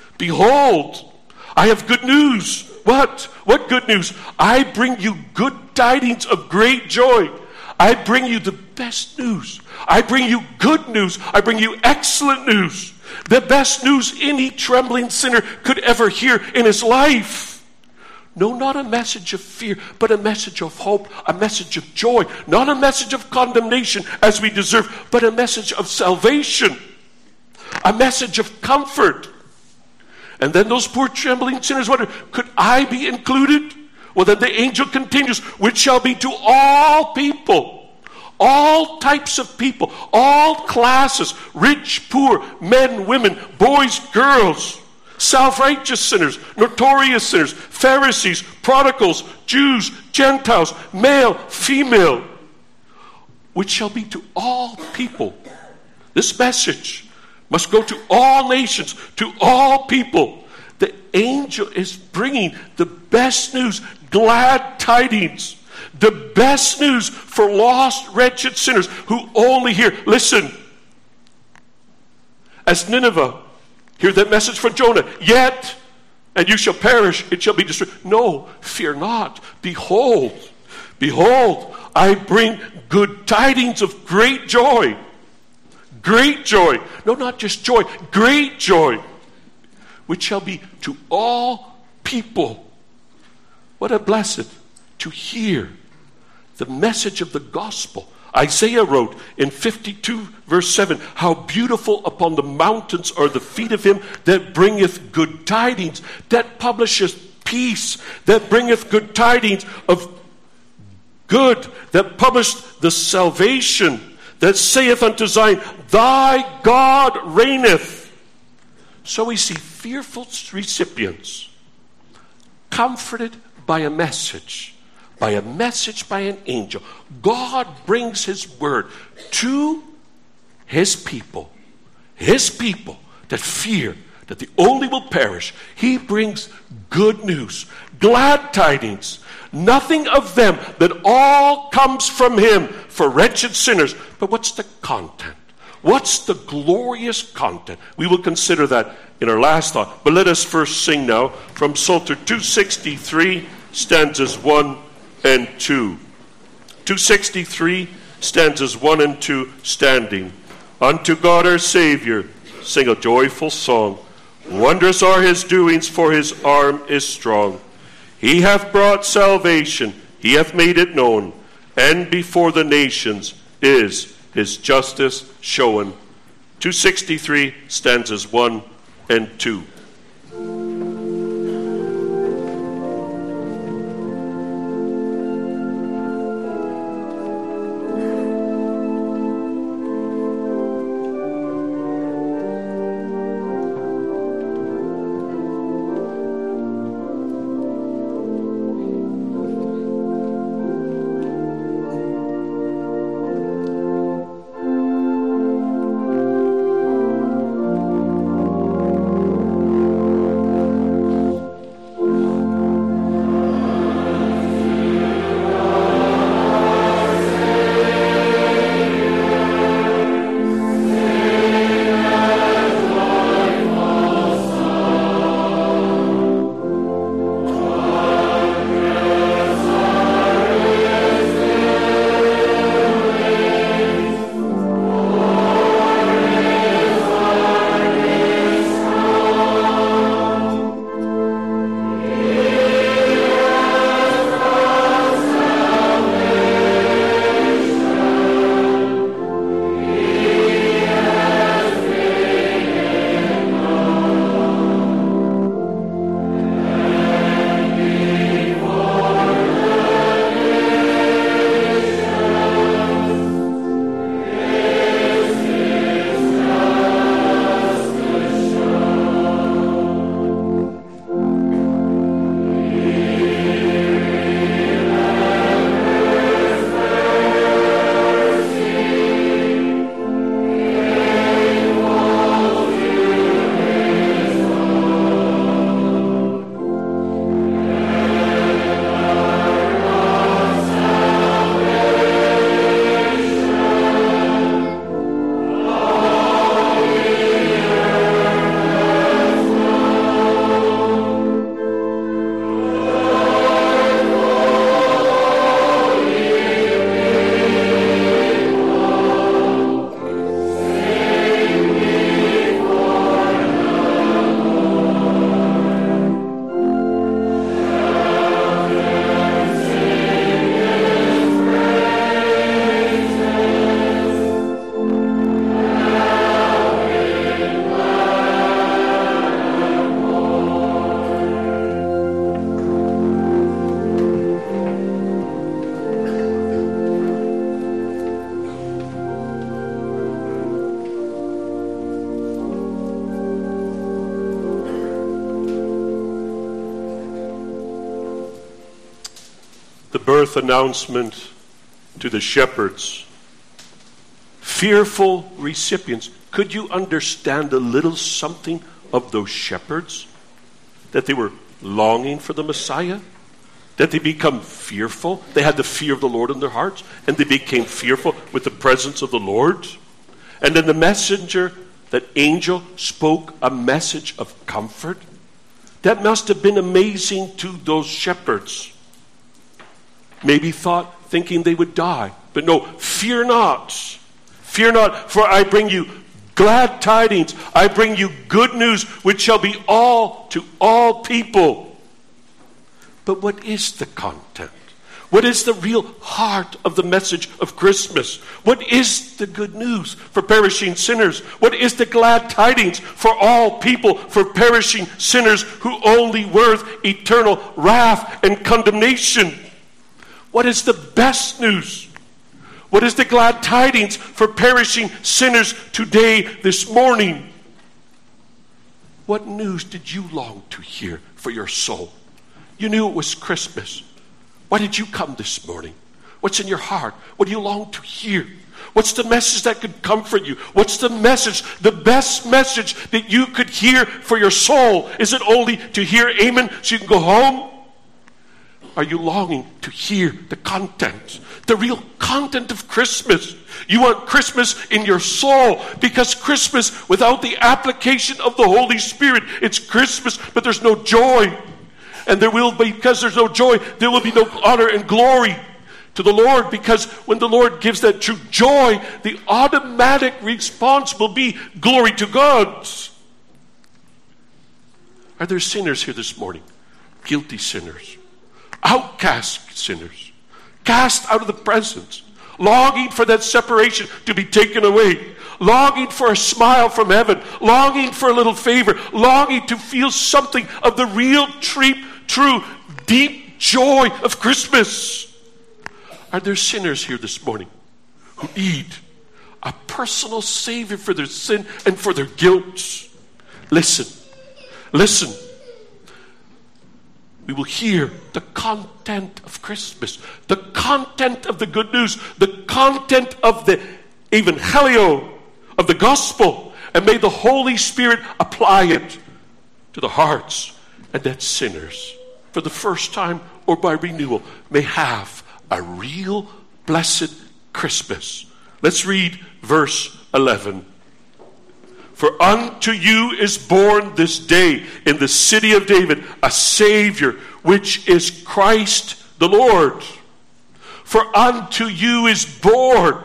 Behold, I have good news. What? What good news? I bring you good tidings of great joy. I bring you the best news. I bring you good news. I bring you excellent news. The best news any trembling sinner could ever hear in his life. No, not a message of fear, but a message of hope, a message of joy. Not a message of condemnation as we deserve, but a message of salvation. A message of comfort. And then those poor trembling sinners wonder, could I be included? Well, then the angel continues, which shall be to all people, all types of people, all classes, rich, poor, men, women, boys, girls, self-righteous sinners, notorious sinners, Pharisees, prodigals, Jews, Gentiles, male, female, which shall be to all people. This message must go to all nations, to all people. The angel is bringing the best news, glad tidings, the best news for lost, wretched sinners who only hear. Listen, as Nineveh, hear that message from Jonah. Yet, and you shall perish, it shall be destroyed. No, fear not. Behold, behold, I bring good tidings of great joy. Great joy. No, not just joy. Great joy. Which shall be to all people. What a blessed to hear the message of the gospel. Isaiah wrote in fifty-two verse seven, how beautiful upon the mountains are the feet of him that bringeth good tidings, that publisheth peace, that bringeth good tidings of good, that published the salvation, that saith unto Zion, thy God reigneth. So we see fearful recipients comforted by a message, by a message by an angel. God brings his word to his people, his people that fear that the only will perish. He brings good news, glad tidings, nothing of them, that all comes from him for wretched sinners. But what's the content? What's the glorious content? We will consider that in our last thought. But let us first sing now from Psalter two sixty-three, stanzas one and two. two sixty-three, stanzas one and two, standing. Unto God our Savior, sing a joyful song. Wondrous are his doings, for his arm is strong. He hath brought salvation, he hath made it known, and before the nations is his justice shown. two sixty-three, stanzas one and two. birth announcement to the shepherds. Fearful recipients. Could you understand a little something of those shepherds? That they were longing for the Messiah? That they become fearful? They had the fear of the Lord in their hearts, and they became fearful with the presence of the Lord. And then the messenger, that angel, spoke a message of comfort. That must have been amazing to those shepherds. Maybe thought, thinking they would die. But no, fear not. Fear not, for I bring you glad tidings. I bring you good news, which shall be all to all people. But what is the content? What is the real heart of the message of Christmas? What is the good news for perishing sinners? What is the glad tidings for all people, for perishing sinners who only worth eternal wrath and condemnation? What is the best news? What is the glad tidings for perishing sinners today, this morning? What news did you long to hear for your soul? You knew it was Christmas. Why did you come this morning? What's in your heart? What do you long to hear? What's the message that could comfort you? What's the message, the best message that you could hear for your soul? Is it only to hear amen so you can go home? Are you longing to hear the content, the real content of Christmas? You want Christmas in your soul, because Christmas without the application of the Holy Spirit, it's Christmas, but there's no joy. And there will be, because there's no joy, there will be no honor and glory to the Lord, because when the Lord gives that true joy, the automatic response will be glory to God. Are there sinners here this morning? Guilty sinners. Outcast sinners. Cast out of the presence. Longing for that separation to be taken away. Longing for a smile from heaven. Longing for a little favor. Longing to feel something of the real, true, true, deep joy of Christmas. Are there sinners here this morning who need a personal Savior for their sin and for their guilt? Listen. Listen. We will hear the content of Christmas, the content of the good news, the content of the Evangelio, of the gospel, and may the Holy Spirit apply it to the hearts, and that sinners, for the first time or by renewal, may have a real blessed Christmas. Let's read verse eleven. For unto you is born this day in the city of David a Savior, which is Christ the Lord. For unto you is born.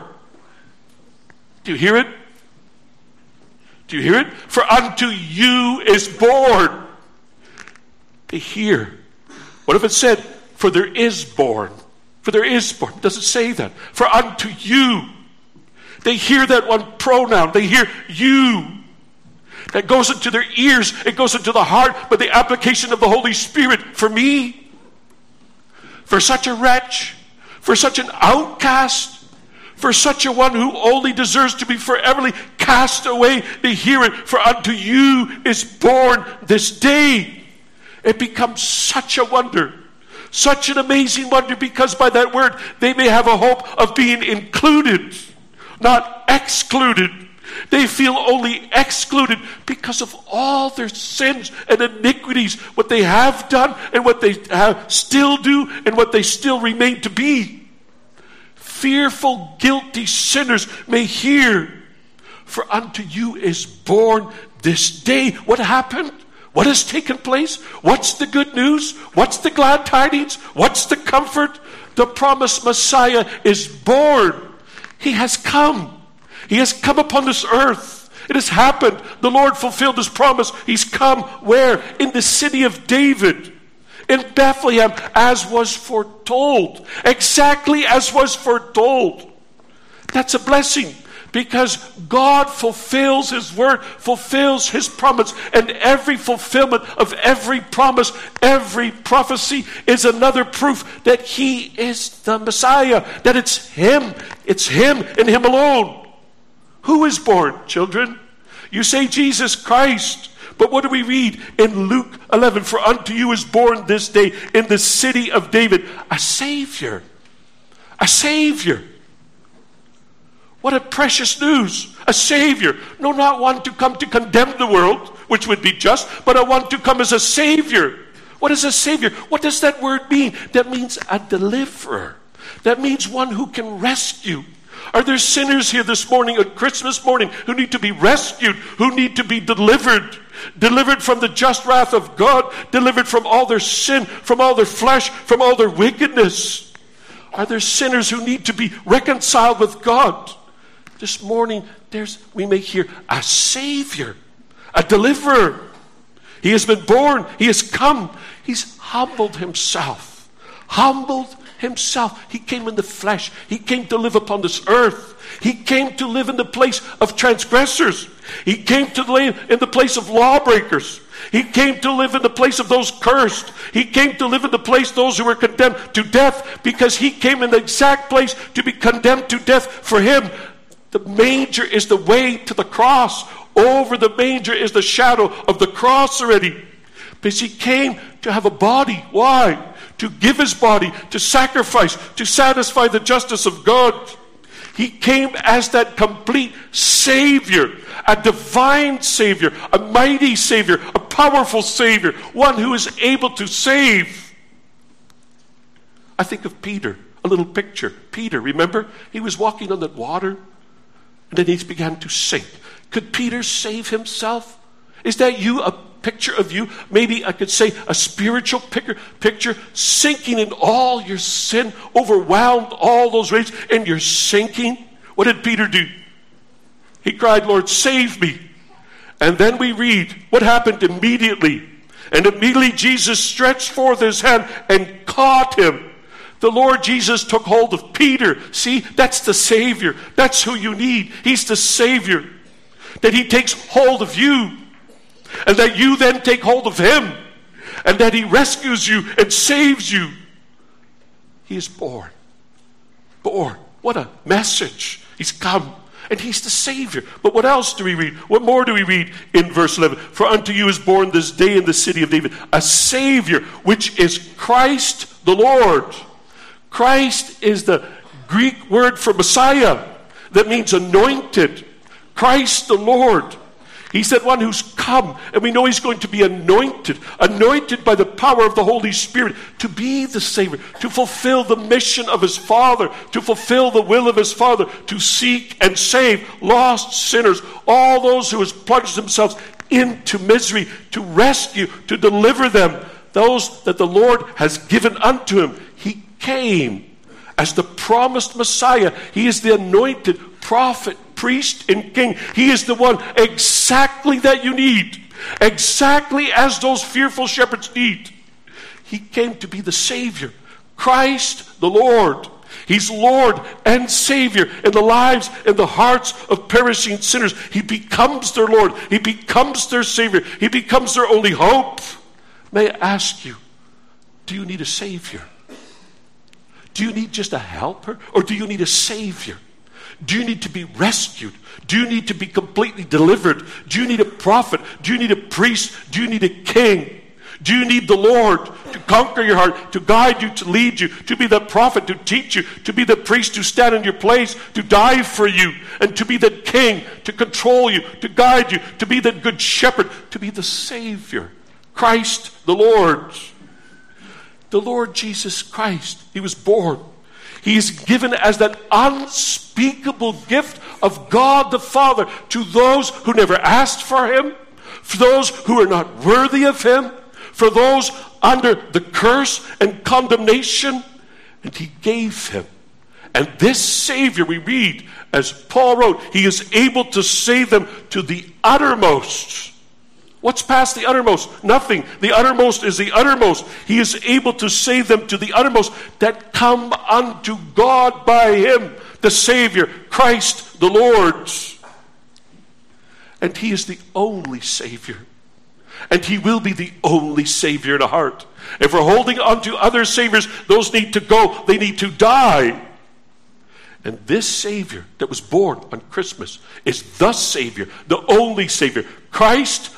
Do you hear it? Do you hear it? For unto you is born. They hear. What if it said, for there is born? For there is born. It doesn't say that. For unto you. They hear that one pronoun. They hear you. That goes into their ears. It goes into the heart by the application of the Holy Spirit. For me, for such a wretch, for such an outcast, for such a one who only deserves to be foreverly cast away, they hear it. For unto you is born this day. It becomes such a wonder, such an amazing wonder, because by that word they may have a hope of being included, not excluded. They feel only excluded because of all their sins and iniquities, what they have done and what they have still do and what they still remain to be. Fearful, guilty sinners may hear, for unto you is born this day. What happened? What has taken place? What's the good news? What's the glad tidings? What's the comfort? The promised Messiah is born. He has come. He has come upon this earth. It has happened. The Lord fulfilled his promise. He's come where? In the city of David. In Bethlehem, as was foretold. Exactly as was foretold. That's a blessing, because God fulfills his word, fulfills his promise, and every fulfillment of every promise, every prophecy is another proof that he is the Messiah, that it's him, it's him and him alone. Who is born, children? You say Jesus Christ, But what do we read in Luke eleven? For unto you is born this day in the city of David a Savior. A Savior. What a precious news. A Savior. No, not one to come to condemn the world, which would be just, but a one to come as a Savior. What is a Savior? What does that word mean? That means a deliverer. That means one who can rescue. Are there sinners here this morning, on Christmas morning, who need to be rescued, who need to be delivered? Delivered from the just wrath of God, delivered from all their sin, from all their flesh, from all their wickedness. Are there sinners who need to be reconciled with God? This morning, there's we may hear a Savior, a deliverer. He has been born. He has come. He's humbled himself. Humbled himself. He came in the flesh. He came to live upon this earth. He came to live in the place of transgressors. He came to live in the place of lawbreakers. He came to live in the place of those cursed. He came to live in the place of those who were condemned to death, because he came in the exact place to be condemned to death for him. The manger is the way to the cross. Over the manger is the shadow of the cross already. Because he came to have a body. Why? To give his body, to sacrifice, to satisfy the justice of God. He came as that complete Savior, a divine Savior, a mighty Savior, a powerful Savior, one who is able to save. I think of Peter, a little picture. Peter, remember? He was walking on that water, and then he began to sink. Could Peter save himself? Is that you, a picture of you? Maybe I could say a spiritual picture, picture sinking in all your sin, overwhelmed all those waves, and you're sinking. What did Peter do? He cried, Lord, save me. And then we read what happened immediately. And immediately Jesus stretched forth his hand and caught him. The Lord Jesus took hold of Peter. See, that's the Savior. That's who you need. He's the Savior. That he takes hold of you. And that you then take hold of him. And that he rescues you and saves you. He is born. Born. What a message. He's come. And he's the Savior. But what else do we read? What more do we read in verse eleven? For unto you is born this day in the city of David a Savior, which is Christ the Lord. Christ is the Greek word for Messiah. That means anointed. Christ the Lord. He's that one who's come, and we know he's going to be anointed, anointed by the power of the Holy Spirit to be the Savior, to fulfill the mission of his Father, to fulfill the will of his Father, to seek and save lost sinners, all those who have plunged themselves into misery, to rescue, to deliver them, those that the Lord has given unto him. He came as the promised Messiah. He is the anointed prophet, priest, and king. He is the one exactly that you need. Exactly as those fearful shepherds need. He came to be the Savior. Christ the Lord. He's Lord and Savior in the lives and the hearts of perishing sinners. He becomes their Lord. He becomes their Savior. He becomes their only hope. May I ask you, do you need a Savior? Do you need just a helper? Or do you need a Savior? Do you need to be rescued? Do you need to be completely delivered? Do you need a prophet? Do you need a priest? Do you need a king? Do you need the Lord to conquer your heart, to guide you, to lead you, to be the prophet, to teach you, to be the priest to stand in your place, to die for you, and to be the king, to control you, to guide you, to be the good shepherd, to be the Savior, Christ the Lord. The Lord Jesus Christ, he was born. He is given as that unspeakable gift of God the Father to those who never asked for him, for those who are not worthy of him, for those under the curse and condemnation. And he gave him. And this Savior, we read, as Paul wrote, he is able to save them to the uttermost. What's past the uttermost? Nothing. The uttermost is the uttermost. He is able to save them to the uttermost that come unto God by him, the Savior, Christ the Lord. And he is the only Savior. And he will be the only Savior in a heart. If we're holding on to other Saviors, those need to go. They need to die. And this Savior that was born on Christmas is the Savior, the only Savior, Christ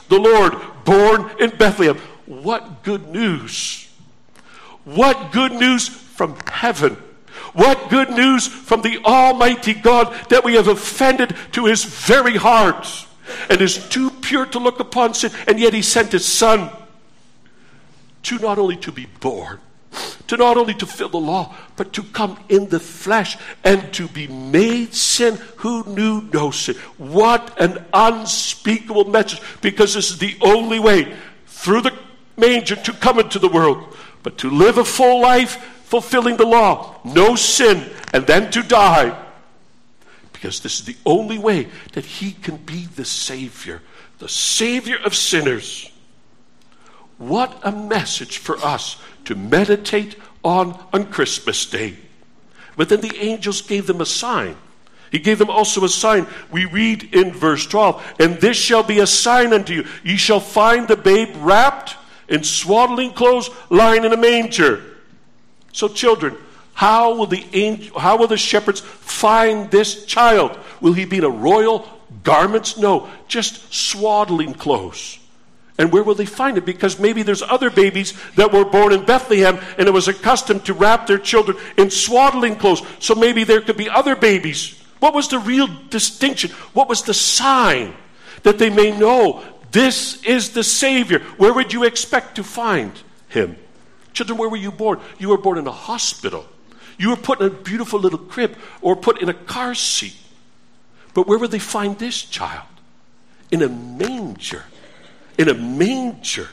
the Lord, born in Bethlehem. What good news! What good news from heaven! What good news from the Almighty God that we have offended to his very heart and is too pure to look upon sin, and yet he sent his Son to not only to be born, to not only to fill the law, but to come in the flesh and to be made sin who knew no sin. What an unspeakable message, because this is the only way through the manger to come into the world, but to live a full life fulfilling the law, no sin, and then to die, because this is the only way that he can be the Savior, the Savior of sinners. What a message for us to meditate on on Christmas Day. But then the angels gave them a sign. He gave them also a sign. We read in verse twelve, "And this shall be a sign unto you. Ye shall find the babe wrapped in swaddling clothes, lying in a manger." So children, how will the angel, how will the shepherds find this child? Will he be in a royal garments? No, just swaddling clothes. And where will they find it? Because maybe there's other babies that were born in Bethlehem and it was accustomed to wrap their children in swaddling clothes. So maybe there could be other babies. What was the real distinction? What was the sign that they may know this is the Savior? Where would you expect to find him? Children, where were you born? You were born in a hospital. You were put in a beautiful little crib or put in a car seat. But where would they find this child? In a manger. In a manger.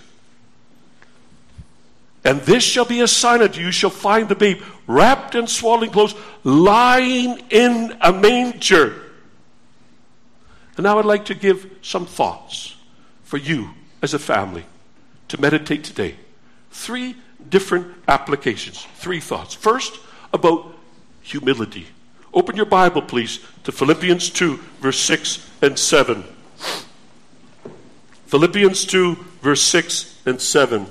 "And this shall be a sign unto you. You shall find the babe wrapped in swaddling clothes, lying in a manger." And now I'd like to give some thoughts for you as a family to meditate today. Three different applications. Three thoughts. First, about humility. Open your Bible, please, to Philippians two, verse six and seven. Philippians two, verse six and seven.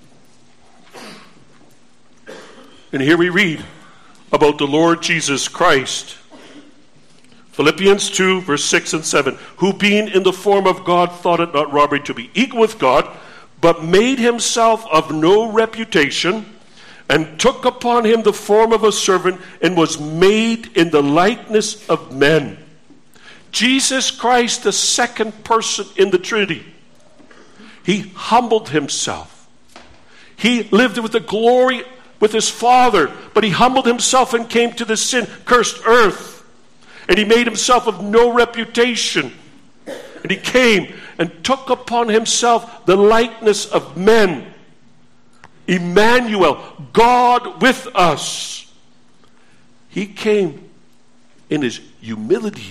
And here we read about the Lord Jesus Christ. Philippians two, verse six and seven. "Who being in the form of God thought it not robbery to be equal with God, but made himself of no reputation, and took upon him the form of a servant, and was made in the likeness of men." Jesus Christ, the second person in the Trinity, he humbled himself. He lived with the glory with his Father, but he humbled himself and came to the sin-cursed earth. And he made himself of no reputation. And he came and took upon himself the likeness of men. Emmanuel, God with us. He came in his humility.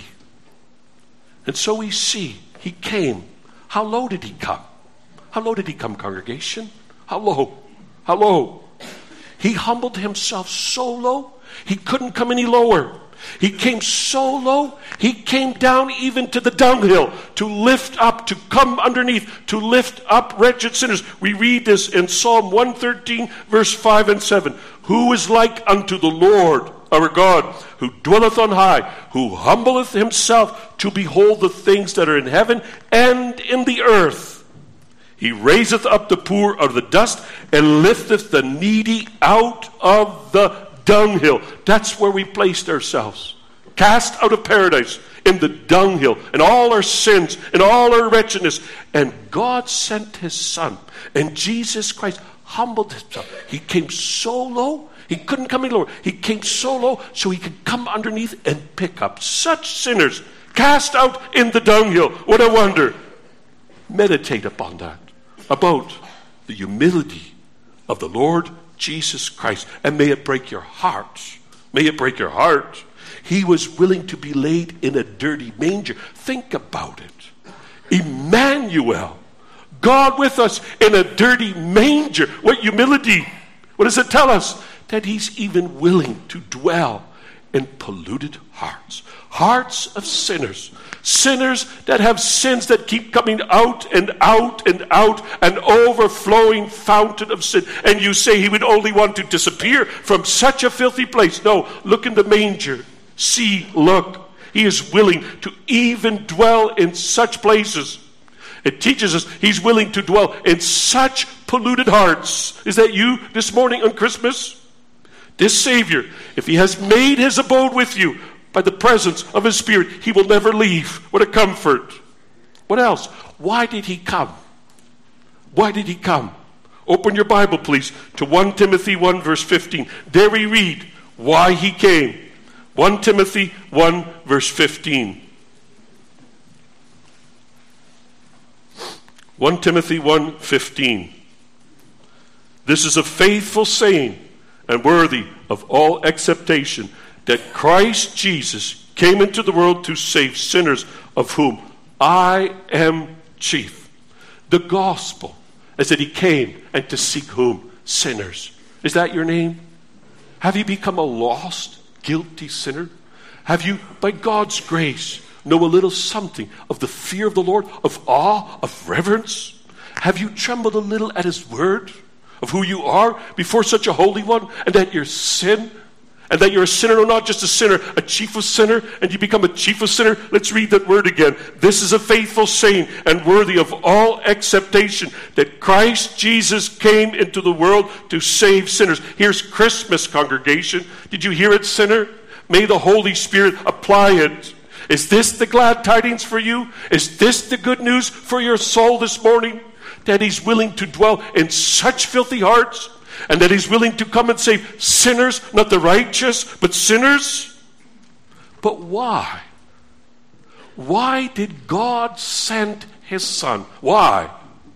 And so we see, he came. How low did he come? How low did he come, congregation? How low? How low? He humbled himself so low, he couldn't come any lower. He came so low, he came down even to the dunghill to lift up, to come underneath, to lift up wretched sinners. We read this in Psalm one thirteen, verse five and seven. "Who is like unto the Lord our God, who dwelleth on high, who humbleth himself to behold the things that are in heaven and in the earth. He raiseth up the poor out of the dust, and lifteth the needy out of the dunghill." That's where we placed ourselves. Cast out of paradise in the dunghill, and all our sins and all our wretchedness. And God sent his Son. And Jesus Christ humbled himself. He came so low, he couldn't come any lower. He came so low so he could come underneath and pick up such sinners. Cast out in the dunghill. What a wonder. Meditate upon that. About the humility of the Lord Jesus Christ. And may it break your heart. May it break your heart. He was willing to be laid in a dirty manger. Think about it. Emmanuel, God with us in a dirty manger. What humility. What does it tell us? That he's even willing to dwell in polluted hearts. Hearts of sinners. Sinners that have sins that keep coming out and out and out, an overflowing fountain of sin. And you say he would only want to disappear from such a filthy place. No, look in the manger. See, look. He is willing to even dwell in such places. It teaches us he's willing to dwell in such polluted hearts. Is that you this morning on Christmas? This Savior, if he has made his abode with you by the presence of his Spirit, he will never leave. What a comfort. What else? Why did he come? Why did he come? Open your Bible, please, to First Timothy one, verse fifteen. There we read why he came. First Timothy one, verse fifteen. First Timothy one, fifteen. This is a faithful saying and worthy of all acceptation, that Christ Jesus came into the world to save sinners, of whom I am chief. The gospel is that he came and to seek whom? Sinners. Is that your name? Have you become a lost, guilty sinner? Have you, by God's grace, know a little something of the fear of the Lord, of awe, of reverence? Have you trembled a little at his word, of who you are before such a holy one, and that your sin, and that you're a sinner, or not just a sinner, a chief of sinner, and you become a chief of sinner? Let's read that word again. This is a faithful saying and worthy of all acceptation, that Christ Jesus came into the world to save sinners. Here's Christmas, congregation. Did you hear it, sinner? May the Holy Spirit apply it. Is this the glad tidings for you? Is this the good news for your soul this morning? That he's willing to dwell in such filthy hearts, and that he's willing to come and save sinners, not the righteous, but sinners? But why? Why did God send his Son? Why?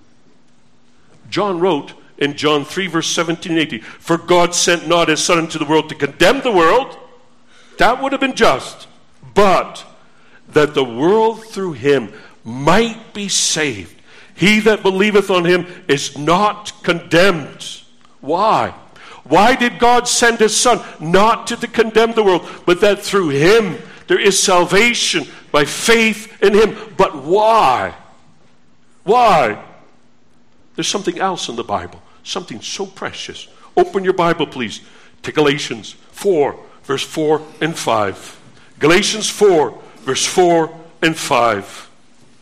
John wrote in John three, verse seventeen and eighteen, for God sent not his Son into the world to condemn the world. That would have been just. But that the world through him might be saved. He that believeth on him is not condemned. Why? Why did God send his Son? Not to condemn the world, but that through him there is salvation by faith in him. But why? Why? There's something else in the Bible, something so precious. Open your Bible, please, to Galatians four, verse four and five. Galatians four, verse four and five.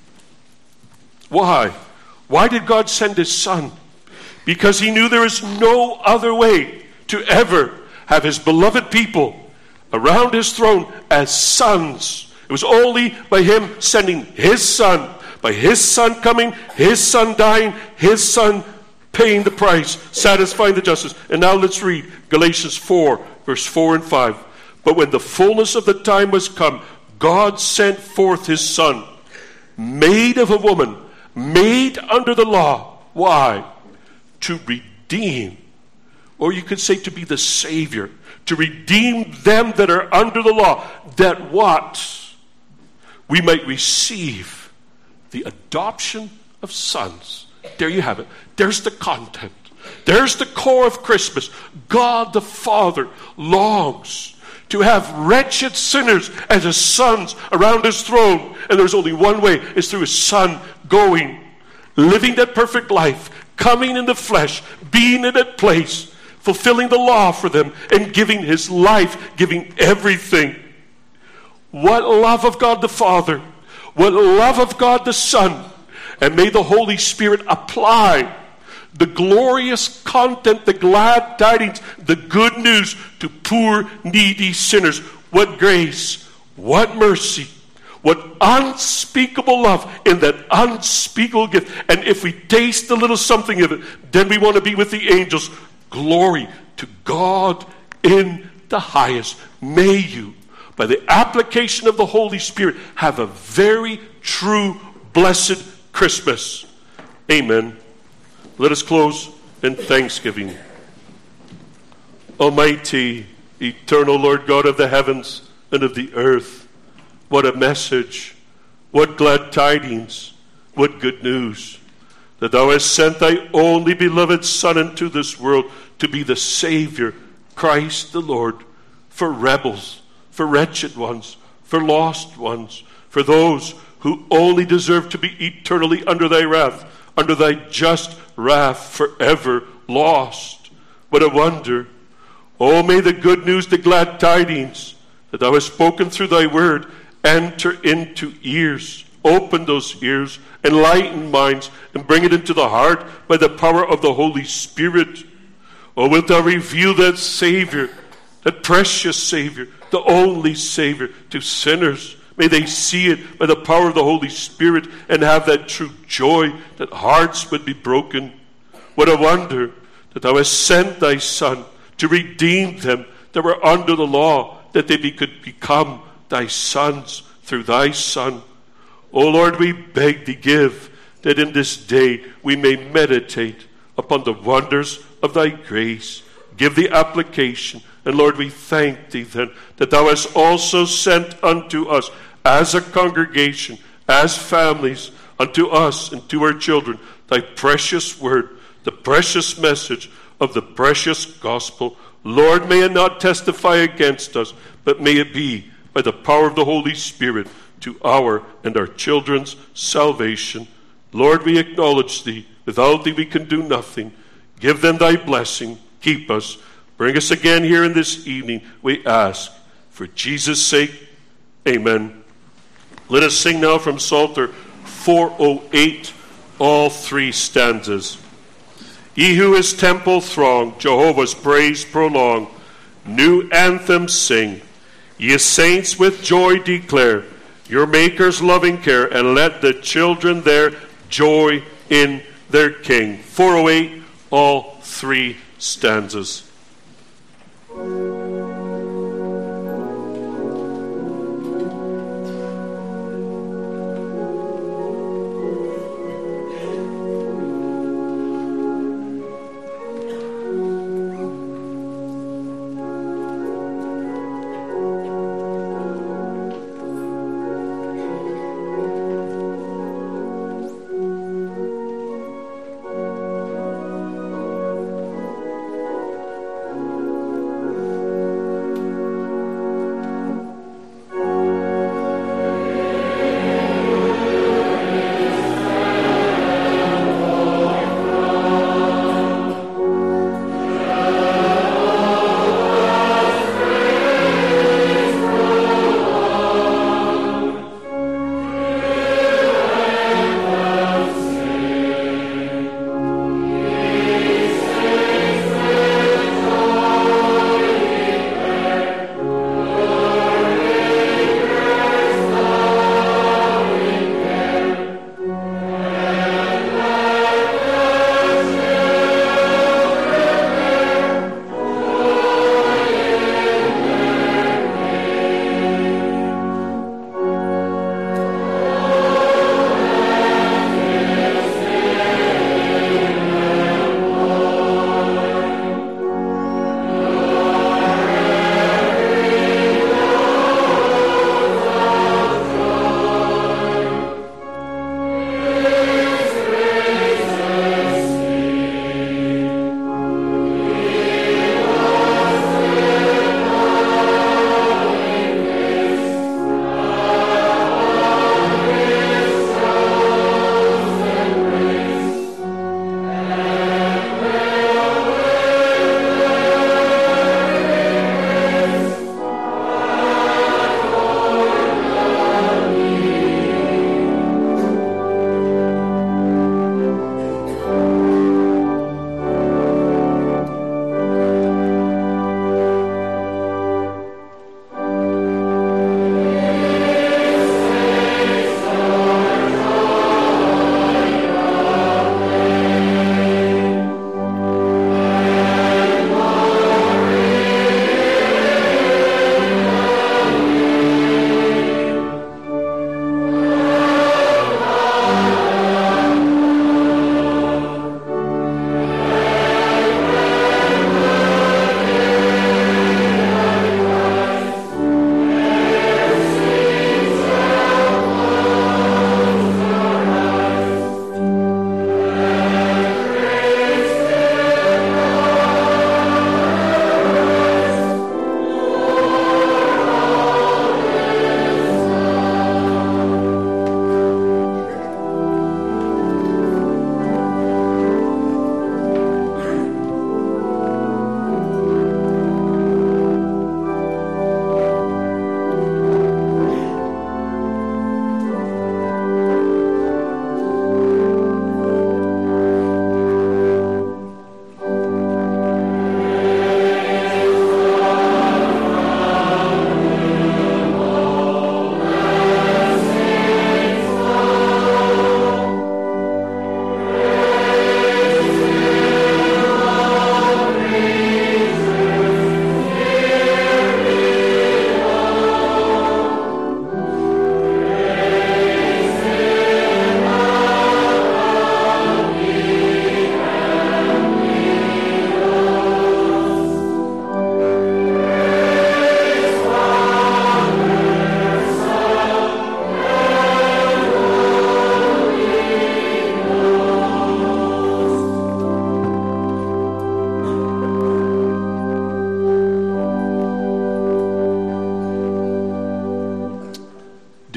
Why? Why did God send his Son? Because he knew there is no other way to ever have his beloved people around his throne as sons. It was only by him sending his Son, by his Son coming, his Son dying, his Son paying the price, satisfying the justice. And now let's read Galatians four, verse four and five. But when the fullness of the time was come, God sent forth his Son, made of a woman, made under the law. Why? To redeem, or you could say to be the Savior, to redeem them that are under the law, that what? We might receive the adoption of sons. There you have it. There's the content. There's the core of Christmas. God the Father longs to have wretched sinners as his sons around his throne. And there's only one way. It's through his Son going, living that perfect life, coming in the flesh, being in that place, fulfilling the law for them, and giving his life, giving everything. What love of God the Father. What love of God the Son. And may the Holy Spirit apply the glorious content, the glad tidings, the good news to poor, needy sinners. What grace, what mercy, what unspeakable love in that unspeakable gift. And if we taste a little something of it, then we want to be with the angels. Glory to God in the highest. May you, by the application of the Holy Spirit, have a very true, blessed Christmas. Amen. Let us close in thanksgiving. Almighty, eternal Lord God of the heavens and of the earth, what a message, what glad tidings, what good news, that thou hast sent thy only beloved Son into this world to be the Savior, Christ the Lord, for rebels, for wretched ones, for lost ones, for those who only deserve to be eternally under thy wrath, under thy just wrath, forever lost. What a wonder. Oh, may the good news, the glad tidings that thou hast spoken through thy word, enter into ears Open those ears, enlighten minds, and bring it into the heart by the power of the Holy Spirit. Oh, wilt thou reveal that Savior, that precious Savior, the only Savior to sinners. May they see it by the power of the Holy Spirit and have that true joy that hearts would be broken. What a wonder that thou hast sent thy Son to redeem them that were under the law, that they be, could become thy sons through thy Son. O Lord, we beg thee, give that in this day we may meditate upon the wonders of thy grace. Give the application. And Lord, we thank thee then that thou hast also sent unto us as a congregation, as families, unto us and to our children, thy precious word, the precious message of the precious gospel. Lord, may it not testify against us, but may it be by the power of the Holy Spirit to our and our children's salvation. Lord, we acknowledge thee. Without thee we can do nothing. Give them thy blessing. Keep us. Bring us again here in this evening, we ask. For Jesus' sake, amen. Let us sing now from Psalter four oh eight, all three stanzas. Ye who his temple throng, Jehovah's praise prolong. New anthems sing. Ye saints with joy declare your Maker's loving care, and let the children there joy in their King. four oh eight, all three stanzas.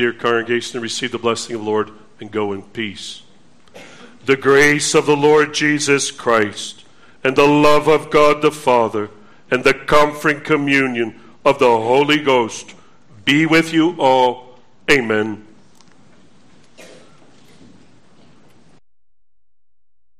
dear congregation, to receive the blessing of the Lord and go in peace. The grace of the Lord Jesus Christ, and the love of God the Father, and the comforting communion of the Holy Ghost be with you all. Amen.